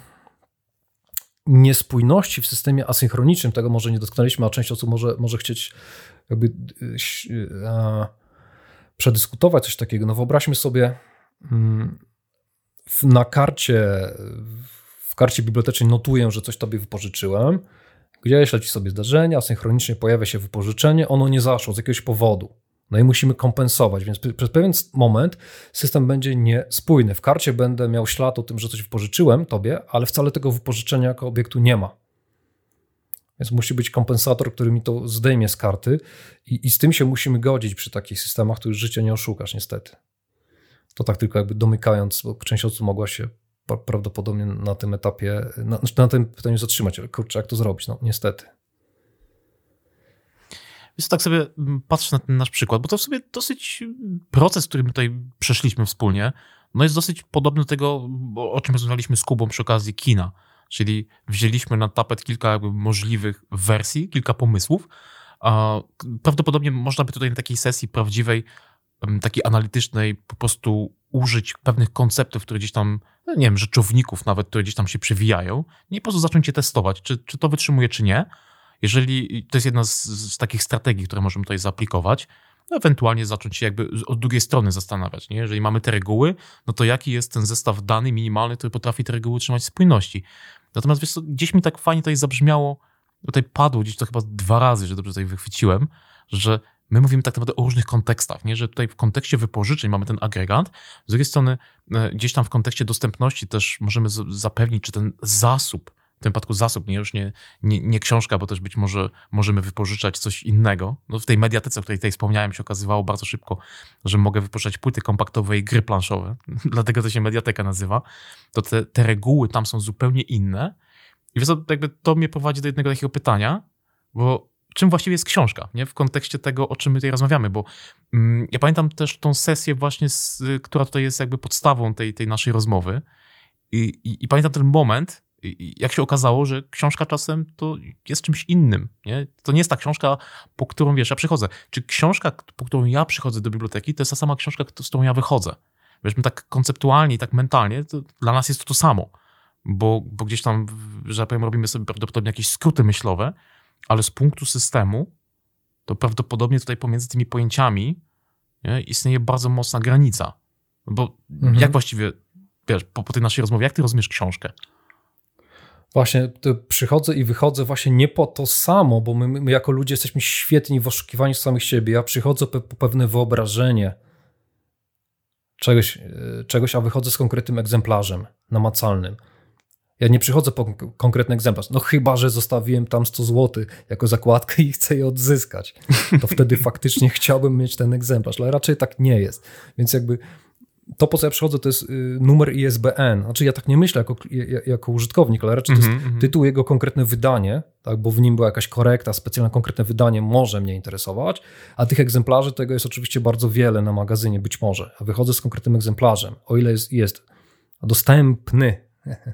niespójności w systemie asynchronicznym, tego może nie dotknęliśmy, a część osób może, może chcieć jakby a, przedyskutować coś takiego. No wyobraźmy sobie w, na karcie, w karcie bibliotecznej notuję, że coś tobie wypożyczyłem, gdzieś leci sobie zdarzenie, asynchronicznie pojawia się wypożyczenie, ono nie zaszło z jakiegoś powodu. No i musimy kompensować, więc przez pewien moment system będzie niespójny. W karcie będę miał ślad o tym, że coś wypożyczyłem tobie, ale wcale tego wypożyczenia jako obiektu nie ma. Więc musi być kompensator, który mi to zdejmie z karty i, i z tym się musimy godzić przy takich systemach, których życia nie oszukasz niestety. To tak tylko jakby domykając, bo część osób mogła się prawdopodobnie na tym etapie, na, na tym pytaniu zatrzymać, ale kurczę, jak to zrobić? No niestety. Więc tak sobie patrzę na ten nasz przykład, bo to w sobie dosyć proces, który my tutaj przeszliśmy wspólnie, no jest dosyć podobny do tego, o czym rozmawialiśmy z Kubą przy okazji kina, czyli wzięliśmy na tapet kilka jakby możliwych wersji, kilka pomysłów. Prawdopodobnie można by tutaj na takiej sesji prawdziwej, takiej analitycznej po prostu użyć pewnych konceptów, które gdzieś tam, no nie wiem, rzeczowników nawet, które gdzieś tam się przewijają i po prostu zacząć je testować, czy, czy to wytrzymuje, czy nie. Jeżeli to jest jedna z, z takich strategii, które możemy tutaj zaaplikować, no ewentualnie zacząć się jakby od drugiej strony zastanawiać. Nie? Jeżeli mamy te reguły, no to jaki jest ten zestaw danych minimalny, który potrafi te reguły trzymać w spójności. Natomiast wiesz co, gdzieś mi tak fajnie tutaj zabrzmiało, tutaj padło gdzieś to chyba dwa razy, że dobrze tutaj wychwyciłem, że my mówimy tak naprawdę o różnych kontekstach, nie? Że tutaj w kontekście wypożyczeń mamy ten agregat, z drugiej strony gdzieś tam w kontekście dostępności też możemy zapewnić, czy ten zasób, w tym przypadku zasób, nie już nie, nie, nie książka, bo też być może możemy wypożyczać coś innego. No w tej mediatece, o której tutaj wspomniałem, się okazywało bardzo szybko, że mogę wypożyczać płyty kompaktowe i gry planszowe, dlatego to się mediateka nazywa. To te, te reguły tam są zupełnie inne. I wiesz co, jakby to mnie prowadzi do jednego takiego pytania, bo czym właściwie jest książka, nie? W kontekście tego, o czym my tutaj rozmawiamy, bo mm, ja pamiętam też tą sesję właśnie, z, która tutaj jest jakby podstawą tej, tej naszej rozmowy i, i, i pamiętam ten moment, jak się okazało, że książka czasem to jest czymś innym. Nie? To nie jest ta książka, po którą, wiesz, ja przychodzę. Czy książka, po którą ja przychodzę do biblioteki, to jest ta sama książka, z którą ja wychodzę. Wiesz, my tak konceptualnie i tak mentalnie, to dla nas jest to to samo. Bo, bo gdzieś tam, że tak powiem, robimy sobie prawdopodobnie jakieś skróty myślowe, ale z punktu systemu, to prawdopodobnie tutaj pomiędzy tymi pojęciami nie, istnieje bardzo mocna granica. Bo mhm. jak właściwie wiesz, po, po tej naszej rozmowie, jak ty rozumiesz książkę? Właśnie przychodzę i wychodzę właśnie nie po to samo, bo my, my jako ludzie jesteśmy świetni w oszukiwaniu samych siebie. Ja przychodzę po, po pewne wyobrażenie czegoś, czegoś, a wychodzę z konkretnym egzemplarzem namacalnym. Ja nie przychodzę po konkretny egzemplarz. No chyba, że zostawiłem tam sto złotych jako zakładkę i chcę je odzyskać. To wtedy faktycznie chciałbym mieć ten egzemplarz, ale raczej tak nie jest. Więc jakby to, po co ja przychodzę, to jest numer I S B N. Znaczy ja tak nie myślę jako, jako użytkownik, ale raczej to jest mm-hmm. tytuł, jego konkretne wydanie, tak, bo w nim była jakaś korekta, specjalne konkretne wydanie może mnie interesować, a tych egzemplarzy tego jest oczywiście bardzo wiele na magazynie, być może. A wychodzę z konkretnym egzemplarzem, o ile jest, jest dostępny.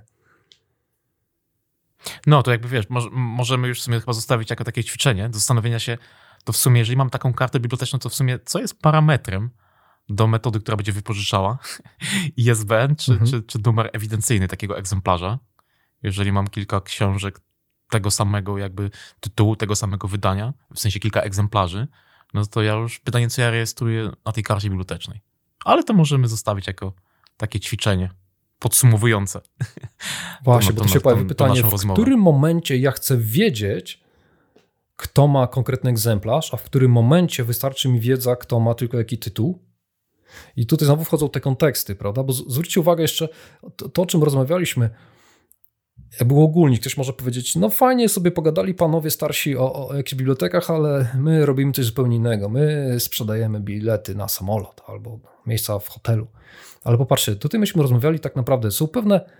No to jakby wiesz, możemy już w sumie chyba zostawić jako takie ćwiczenie do zastanowienia się, to w sumie, jeżeli mam taką kartę biblioteczną, to w sumie co jest parametrem do metody, która będzie wypożyczała I S B N, czy, mhm. czy, czy numer ewidencyjny takiego egzemplarza. Jeżeli mam kilka książek tego samego jakby tytułu, tego samego wydania, w sensie kilka egzemplarzy, no to ja już pytanie, co ja rejestruję na tej karcie bibliotecznej. Ale to możemy zostawić jako takie ćwiczenie podsumowujące. Właśnie, to, bo to się pojawi pytanie, w rozmowę. którym momencie ja chcę wiedzieć, kto ma konkretny egzemplarz, a w którym momencie wystarczy mi wiedza, kto ma tylko jaki tytuł. I tutaj znowu wchodzą te konteksty, prawda? Bo zwróćcie uwagę jeszcze, to, to o czym rozmawialiśmy, jakby ogólnie ktoś może powiedzieć, no fajnie sobie pogadali panowie starsi o, o jakichś bibliotekach, ale my robimy coś zupełnie innego. My sprzedajemy bilety na samolot albo miejsca w hotelu. Ale popatrzcie, tutaj myśmy rozmawiali tak naprawdę, są pewne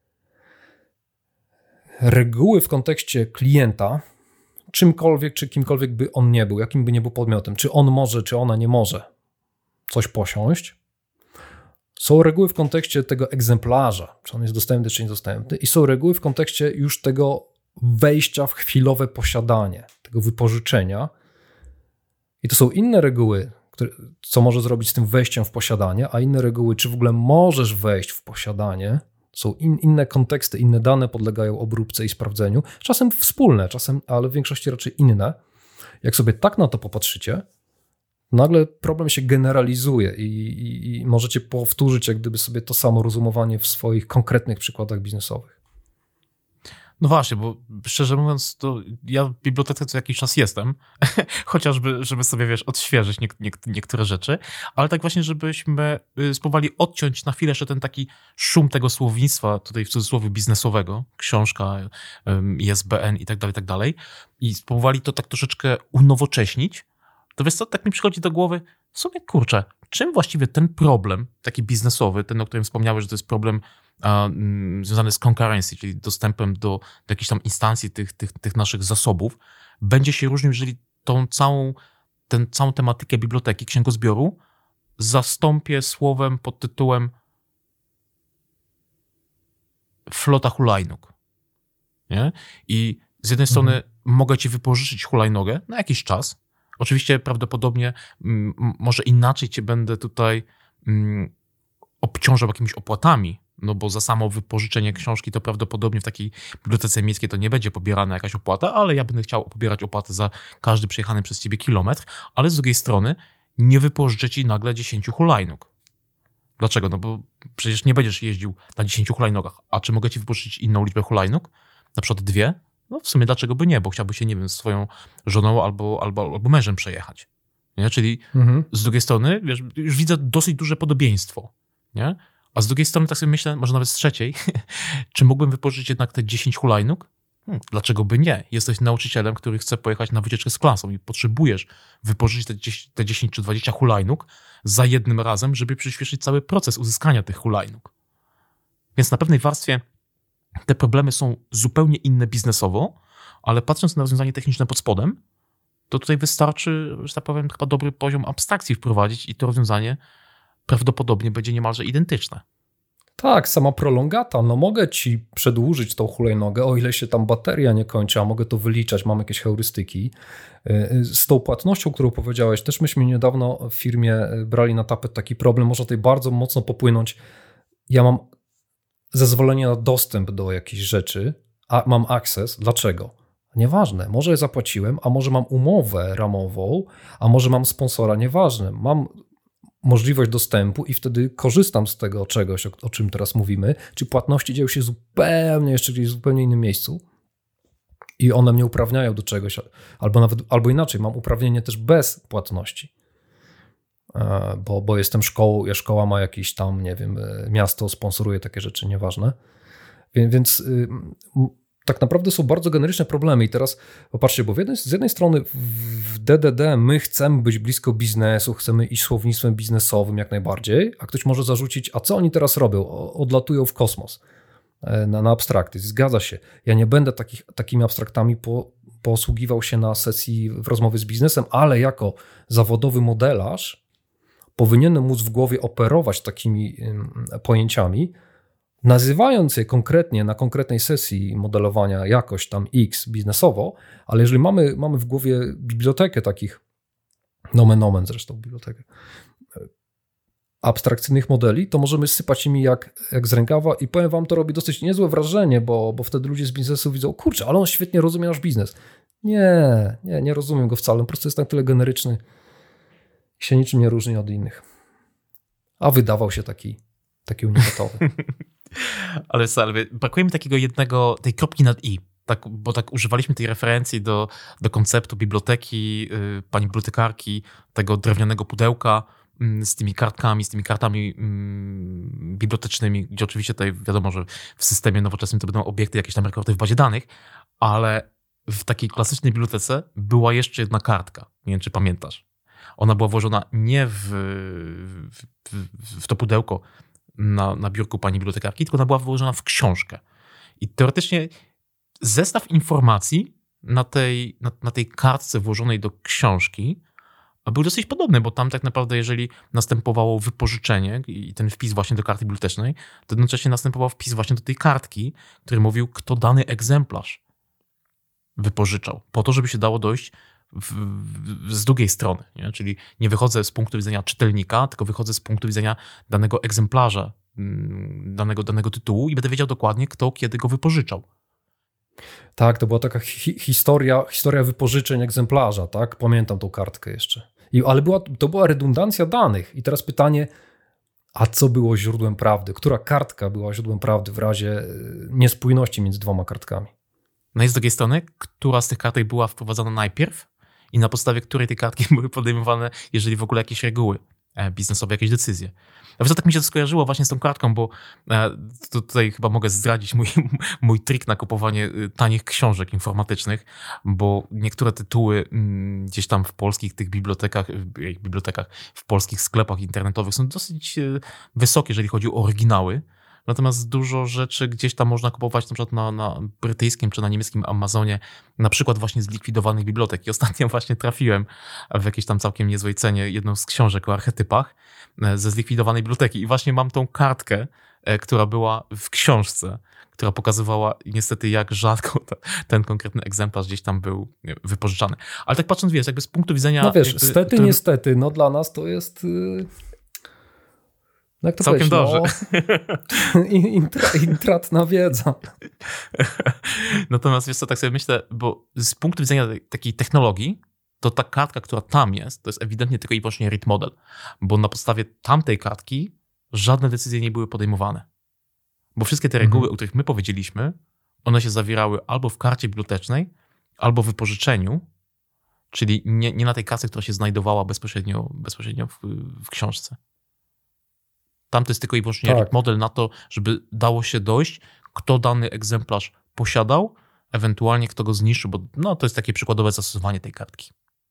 reguły w kontekście klienta, czymkolwiek, czy kimkolwiek by on nie był, jakim by nie był podmiotem, czy on może, czy ona nie może coś posiąść. Są reguły w kontekście tego egzemplarza, czy on jest dostępny, czy niedostępny, i są reguły w kontekście już tego wejścia w chwilowe posiadanie, tego wypożyczenia. I to są inne reguły, które, co może zrobić z tym wejściem w posiadanie, a inne reguły, czy w ogóle możesz wejść w posiadanie. Są in, inne konteksty, inne dane podlegają obróbce i sprawdzeniu. Czasem wspólne, czasem, ale w większości raczej inne. Jak sobie tak na to popatrzycie, nagle problem się generalizuje i, i, i możecie powtórzyć jak gdyby sobie to samo rozumowanie w swoich konkretnych przykładach biznesowych. No właśnie, bo szczerze mówiąc, to ja w bibliotece co jakiś czas jestem, chociażby, żeby sobie, wiesz, odświeżyć nie, nie, niektóre rzeczy, ale tak właśnie, żebyśmy spróbowali odciąć na chwilę jeszcze ten taki szum tego słownictwa, tutaj w cudzysłowie biznesowego, książka, I S B N i tak dalej, i tak dalej, i spróbowali to tak troszeczkę unowocześnić. To wiesz co, tak mi przychodzi do głowy, w sumie kurczę, czym właściwie ten problem, taki biznesowy, ten, o którym wspomniałeś, że to jest problem a, m, związany z concurrency, czyli dostępem do, do jakichś tam instancji tych, tych, tych naszych zasobów, będzie się różnił, jeżeli tą całą, tę całą tematykę biblioteki, księgozbioru zastąpię słowem pod tytułem flota hulajnóg. Nie? I z jednej strony mhm. mogę ci wypożyczyć hulajnogę na jakiś czas. Oczywiście prawdopodobnie m, może inaczej cię będę tutaj m, obciążał jakimiś opłatami, no bo za samo wypożyczenie książki to prawdopodobnie w takiej bibliotece miejskiej to nie będzie pobierana jakaś opłata, ale ja będę chciał pobierać opłatę za każdy przejechany przez ciebie kilometr, ale z drugiej strony nie wypożyczę ci nagle dziesięciu hulajnóg. Dlaczego? No bo przecież nie będziesz jeździł na dziesięciu hulajnogach. A czy mogę ci wypożyczyć inną liczbę hulajnóg? Na przykład dwie? No w sumie dlaczego by nie, bo chciałby się, nie wiem, z swoją żoną albo, albo, albo mężem przejechać. Nie? Czyli mhm. z drugiej strony, wiesz, już widzę dosyć duże podobieństwo. Nie? A z drugiej strony tak sobie myślę, może nawet z trzeciej, czy mógłbym wypożyczyć jednak te dziesięć hulajnóg? Hmm, dlaczego by nie? Jesteś nauczycielem, który chce pojechać na wycieczkę z klasą i potrzebujesz wypożyczyć te dziesięć, te dziesięć czy dwadzieścia hulajnóg za jednym razem, żeby przyspieszyć cały proces uzyskania tych hulajnóg. Więc na pewnej warstwie te problemy są zupełnie inne biznesowo, ale patrząc na rozwiązanie techniczne pod spodem, to tutaj wystarczy, że tak powiem, chyba dobry poziom abstrakcji wprowadzić i to rozwiązanie prawdopodobnie będzie niemalże identyczne. Tak, sama prolongata, no mogę ci przedłużyć tą hulajnogę, o ile się tam bateria nie kończy, a mogę to wyliczać, mam jakieś heurystyki. Z tą płatnością, którą powiedziałeś, też myśmy niedawno w firmie brali na tapet taki problem, można tutaj bardzo mocno popłynąć. Ja mam zezwolenie na dostęp do jakichś rzeczy, a mam access. Dlaczego? Nieważne, może je zapłaciłem, a może mam umowę ramową, a może mam sponsora, nieważne. Mam możliwość dostępu i wtedy korzystam z tego czegoś, o, o czym teraz mówimy, czy płatności dzieją się zupełnie jeszcze gdzieś w zupełnie innym miejscu i one mnie uprawniają do czegoś, albo nawet, albo inaczej, mam uprawnienie też bez płatności, bo, bo jestem szkołą, ja szkoła ma jakiś tam, nie wiem, miasto sponsoruje takie rzeczy, nieważne. Więc, więc tak naprawdę są bardzo generyczne problemy i teraz popatrzcie, bo w jednej, z jednej strony w D D D my chcemy być blisko biznesu, chcemy iść słownictwem biznesowym jak najbardziej, a ktoś może zarzucić, a co oni teraz robią? Odlatują w kosmos na, na abstrakty. Zgadza się. Ja nie będę takich, takimi abstraktami po, posługiwał się na sesji w rozmowie z biznesem, ale jako zawodowy modelarz powinienem móc w głowie operować takimi pojęciami, nazywając je konkretnie na konkretnej sesji modelowania jakoś tam X biznesowo, ale jeżeli mamy, mamy w głowie bibliotekę takich, nomen omen zresztą bibliotekę, abstrakcyjnych modeli, to możemy sypać nimi jak, jak z rękawa i powiem wam, to robi dosyć niezłe wrażenie, bo, bo wtedy ludzie z biznesu widzą, kurczę, ale on świetnie rozumie nasz biznes. Nie, nie, nie rozumiem go wcale, po prostu jest tak tyle generyczny i się niczym nie różni od innych. A wydawał się taki, taki unikatowy. Ale Salwie, brakuje mi takiego jednego, tej kropki nad i, tak, bo tak używaliśmy tej referencji do, do konceptu biblioteki, yy, pani bibliotekarki, tego drewnianego pudełka yy, z tymi kartkami, z tymi kartami yy, bibliotecznymi, gdzie oczywiście tutaj wiadomo, że w systemie nowoczesnym to będą obiekty, jakieś tam rekordy w bazie danych, ale w takiej klasycznej bibliotece była jeszcze jedna kartka, nie wiem, czy pamiętasz. Ona była włożona nie w, w, w, w to pudełko, Na, na biurku pani bibliotekarki, tylko ona była wyłożona w książkę. I teoretycznie zestaw informacji na tej, na, na tej kartce włożonej do książki był dosyć podobny, bo tam tak naprawdę jeżeli następowało wypożyczenie i ten wpis właśnie do karty bibliotecznej, to jednocześnie następował wpis właśnie do tej kartki, który mówił, kto dany egzemplarz wypożyczał, po to, żeby się dało dojść W, w, z drugiej strony, nie? Czyli nie wychodzę z punktu widzenia czytelnika, tylko wychodzę z punktu widzenia danego egzemplarza, danego, danego tytułu i będę wiedział dokładnie, kto kiedy go wypożyczał. Tak, to była taka hi- historia, historia wypożyczeń egzemplarza, tak? Pamiętam tą kartkę jeszcze. I, ale była, to była redundancja danych. I teraz pytanie, a co było źródłem prawdy? Która kartka była źródłem prawdy w razie niespójności między dwoma kartkami? No i z drugiej strony, która z tych kartek była wprowadzana najpierw i na podstawie której tej kartki były podejmowane, jeżeli w ogóle jakieś reguły biznesowe, jakieś decyzje. Nawet tak mi się to skojarzyło właśnie z tą kartką, bo tutaj chyba mogę zdradzić mój, mój trik na kupowanie tanich książek informatycznych, bo niektóre tytuły gdzieś tam w polskich tych bibliotekach, bibliotekach, w polskich sklepach internetowych są dosyć wysokie, jeżeli chodzi o oryginały. Natomiast dużo rzeczy gdzieś tam można kupować na przykład na, na brytyjskim czy na niemieckim Amazonie, na przykład właśnie z likwidowanych bibliotek. I ostatnio właśnie trafiłem w jakiejś tam całkiem niezłej cenie jedną z książek o archetypach ze zlikwidowanej biblioteki. I właśnie mam tą kartkę, która była w książce, która pokazywała niestety jak rzadko ta, ten konkretny egzemplarz gdzieś tam był wypożyczany. Ale tak patrząc, wiesz, jakby z punktu widzenia... No wiesz, jakby, stety, którym... niestety, no dla nas to jest... Yy... No jak to całkiem dobrze. No, intra, intratna wiedza. Natomiast wiesz co, tak sobie myślę, bo z punktu widzenia takiej technologii, to ta kartka, która tam jest, to jest ewidentnie tylko i wyłącznie read model, bo na podstawie tamtej kartki żadne decyzje nie były podejmowane. Bo wszystkie te reguły, mhm. o których my powiedzieliśmy, one się zawierały albo w karcie bibliotecznej, albo w wypożyczeniu, czyli nie, nie na tej karcie, która się znajdowała bezpośrednio, bezpośrednio w, w książce. Tam to jest tylko i wyłącznie tak. model na to, żeby dało się dojść, kto dany egzemplarz posiadał, ewentualnie kto go zniszczył, bo no, to jest takie przykładowe zastosowanie tej kartki.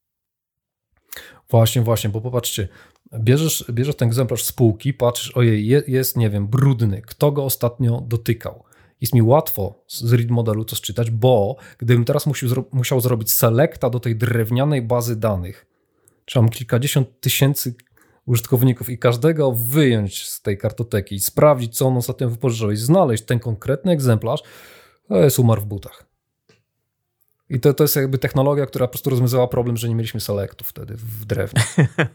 Właśnie, właśnie, bo popatrzcie, bierzesz, bierzesz ten egzemplarz z półki, patrzysz, ojej, jest, nie wiem, brudny, kto go ostatnio dotykał. Jest mi łatwo z read modelu to sczytać, bo gdybym teraz musiał, musiał zrobić selecta do tej drewnianej bazy danych, trzeba kilkadziesiąt tysięcy użytkowników i każdego wyjąć z tej kartoteki i sprawdzić, co on ostatnio wypożyczył i znaleźć ten konkretny egzemplarz, to jest umarł w butach. I to, to jest jakby technologia, która po prostu rozwiązała problem, że nie mieliśmy selektów wtedy w drewnie.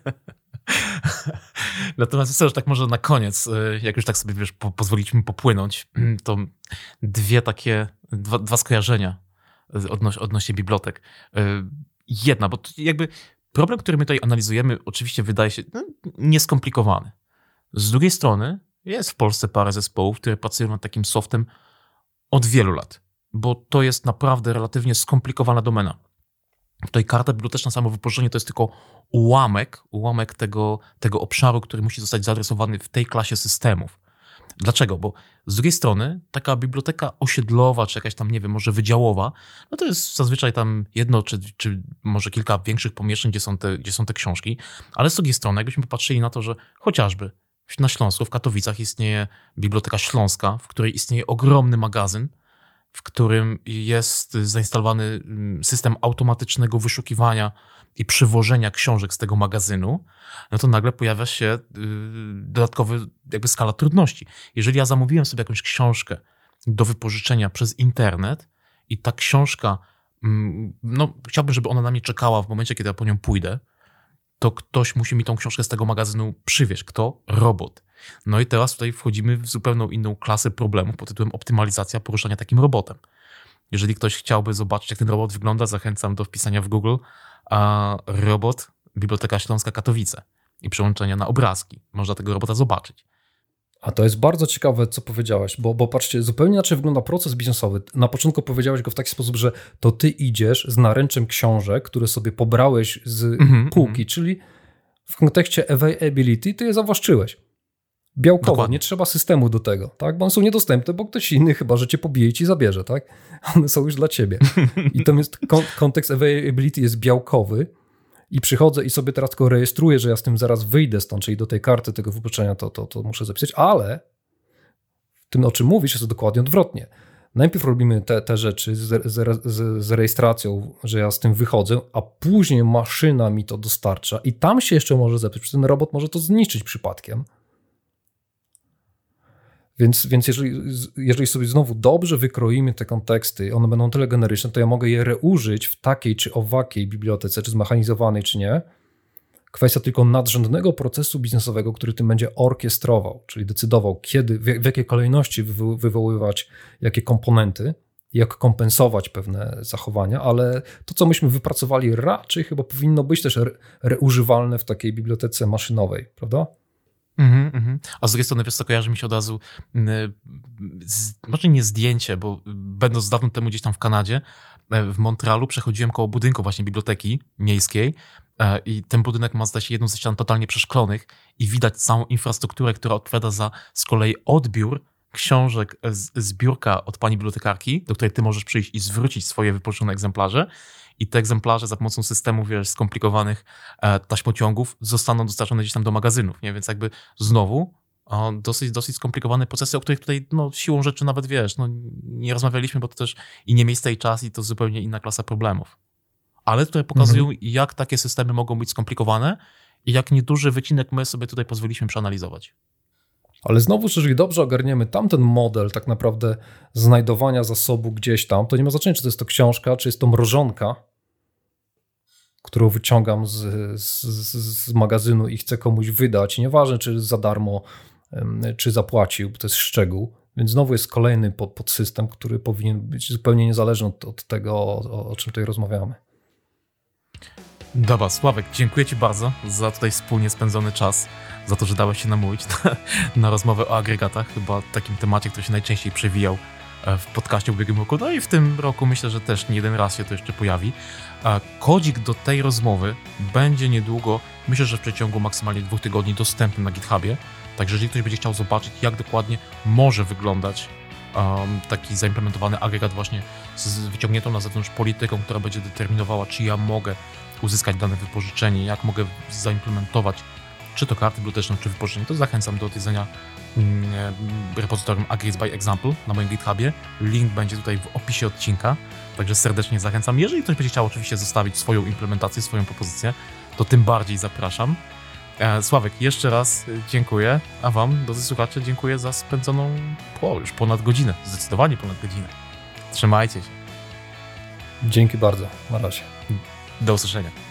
Natomiast co, już tak może na koniec, jak już tak sobie wiesz, po, pozwolić mi popłynąć, to dwie takie, dwa, dwa skojarzenia odnoś, odnośnie bibliotek. Jedna, bo jakby problem, który my tutaj analizujemy, oczywiście wydaje się no, nieskomplikowany. Z drugiej strony jest w Polsce parę zespołów, które pracują nad takim softem od wielu lat, bo to jest naprawdę relatywnie skomplikowana domena. Tutaj karta biblioteczna, samo wypożyczenie to jest tylko ułamek, ułamek tego, tego obszaru, który musi zostać zaadresowany w tej klasie systemów. Dlaczego? Bo z drugiej strony taka biblioteka osiedlowa, czy jakaś tam, nie wiem, może wydziałowa, no to jest zazwyczaj tam jedno, czy, czy może kilka większych pomieszczeń, gdzie są, te, gdzie są te książki, ale z drugiej strony, jakbyśmy popatrzyli na to, że chociażby na Śląsku, w Katowicach istnieje Biblioteka Śląska, w której istnieje ogromny magazyn, w którym jest zainstalowany system automatycznego wyszukiwania i przywożenia książek z tego magazynu, no to nagle pojawia się dodatkowy jakby skala trudności. Jeżeli ja zamówiłem sobie jakąś książkę do wypożyczenia przez internet i ta książka, no chciałbym, żeby ona na mnie czekała w momencie, kiedy ja po nią pójdę, to ktoś musi mi tą książkę z tego magazynu przywieźć. Kto? Robot. No i teraz tutaj wchodzimy w zupełnie inną klasę problemów pod tytułem optymalizacja poruszania takim robotem. Jeżeli ktoś chciałby zobaczyć, jak ten robot wygląda, zachęcam do wpisania w Google a robot Biblioteka Śląska Katowice i przełączenia na obrazki. Można tego robota zobaczyć. A to jest bardzo ciekawe, co powiedziałeś, bo, bo patrzcie, zupełnie inaczej wygląda proces biznesowy. Na początku powiedziałeś go w taki sposób, że to ty idziesz z naręczem książek, które sobie pobrałeś z mm-hmm, półki, mm. czyli w kontekście availability ty je zawłaszczyłeś. Białkowo, Dokładnie. Nie trzeba systemu do tego, tak? Bo one są niedostępne, bo ktoś inny chyba, że cię pobije i ci zabierze, tak? One są już dla ciebie. I to jest kon- kontekst availability jest białkowy i przychodzę i sobie teraz tylko rejestruję, że ja z tym zaraz wyjdę stąd, czyli do tej karty tego wypożyczenia to, to, to muszę zapisać, ale w tym, o czym mówisz, jest to dokładnie odwrotnie. Najpierw robimy te, te rzeczy z, z, z, z rejestracją, że ja z tym wychodzę, a później maszyna mi to dostarcza i tam się jeszcze może zepsuć, przecież ten robot może to zniszczyć przypadkiem. Więc, więc jeżeli, jeżeli sobie znowu dobrze wykroimy te konteksty, one będą tyle generyczne, to ja mogę je reużyć w takiej czy owakiej bibliotece, czy zmechanizowanej, czy nie. Kwestia tylko nadrzędnego procesu biznesowego, który tym będzie orkiestrował, czyli decydował, kiedy, w, w jakiej kolejności wywo- wywoływać jakie komponenty, jak kompensować pewne zachowania, ale to, co myśmy wypracowali, raczej chyba powinno być też re- reużywalne w takiej bibliotece maszynowej, prawda? Mm-hmm, mm-hmm. A z drugiej strony, wiesz co, kojarzy mi się od razu, z, może nie zdjęcie, bo będąc dawno temu gdzieś tam w Kanadzie, w Montrealu przechodziłem koło budynku właśnie biblioteki miejskiej i ten budynek ma, zdaje się, jedną ze ścian totalnie przeszklonych i widać całą infrastrukturę, która odpowiada za z kolei odbiór książek z, z biurka od pani bibliotekarki, do której ty możesz przyjść i zwrócić swoje wypożyczone egzemplarze. I te egzemplarze za pomocą systemów, wiesz, skomplikowanych e, taśmociągów zostaną dostarczone gdzieś tam do magazynów, nie? Więc jakby znowu o, dosyć, dosyć skomplikowane procesy, o których tutaj no, siłą rzeczy nawet, wiesz, no, nie rozmawialiśmy, bo to też i nie miejsce i czas i to zupełnie inna klasa problemów. Ale tutaj pokazują, mhm. jak takie systemy mogą być skomplikowane i jak nieduży wycinek my sobie tutaj pozwoliliśmy przeanalizować. Ale znowu, jeżeli dobrze ogarniemy tamten model tak naprawdę znajdowania zasobu gdzieś tam, to nie ma znaczenia, czy to jest to książka, czy jest to mrożonka, którą wyciągam z, z, z magazynu i chcę komuś wydać. Nieważne, czy za darmo, czy zapłacił, bo to jest szczegół. Więc znowu jest kolejny pod, podsystem, który powinien być zupełnie niezależny od, od tego, o, o czym tutaj rozmawiamy. Dobra, Sławek, dziękuję ci bardzo za tutaj wspólnie spędzony czas, za to, że dałeś się namówić na, na rozmowę o agregatach, chyba takim temacie, który się najczęściej przewijał w podcaście w ubiegłym roku, no i w tym roku myślę, że też nie jeden raz się to jeszcze pojawi. Kodzik do tej rozmowy będzie niedługo, myślę, że w przeciągu maksymalnie dwóch tygodni dostępny na GitHubie, także jeżeli ktoś będzie chciał zobaczyć, jak dokładnie może wyglądać um, taki zaimplementowany agregat właśnie z wyciągniętą na zewnątrz polityką, która będzie determinowała, czy ja mogę uzyskać dane wypożyczenie, jak mogę zaimplementować czy to kartę biblioteczną, czy wypożyczenie, to zachęcam do odwiedzenia mm, repozytorium Aggregates by Example na moim GitHubie. Link będzie tutaj w opisie odcinka, także serdecznie zachęcam. Jeżeli ktoś będzie chciał oczywiście zostawić swoją implementację, swoją propozycję, to tym bardziej zapraszam. E, Sławek, jeszcze raz dziękuję, a wam, drodzy słuchacze, dziękuję za spędzoną o, już ponad godzinę, zdecydowanie ponad godzinę. Trzymajcie się. Dzięki bardzo, na razie. Do usłyszenia.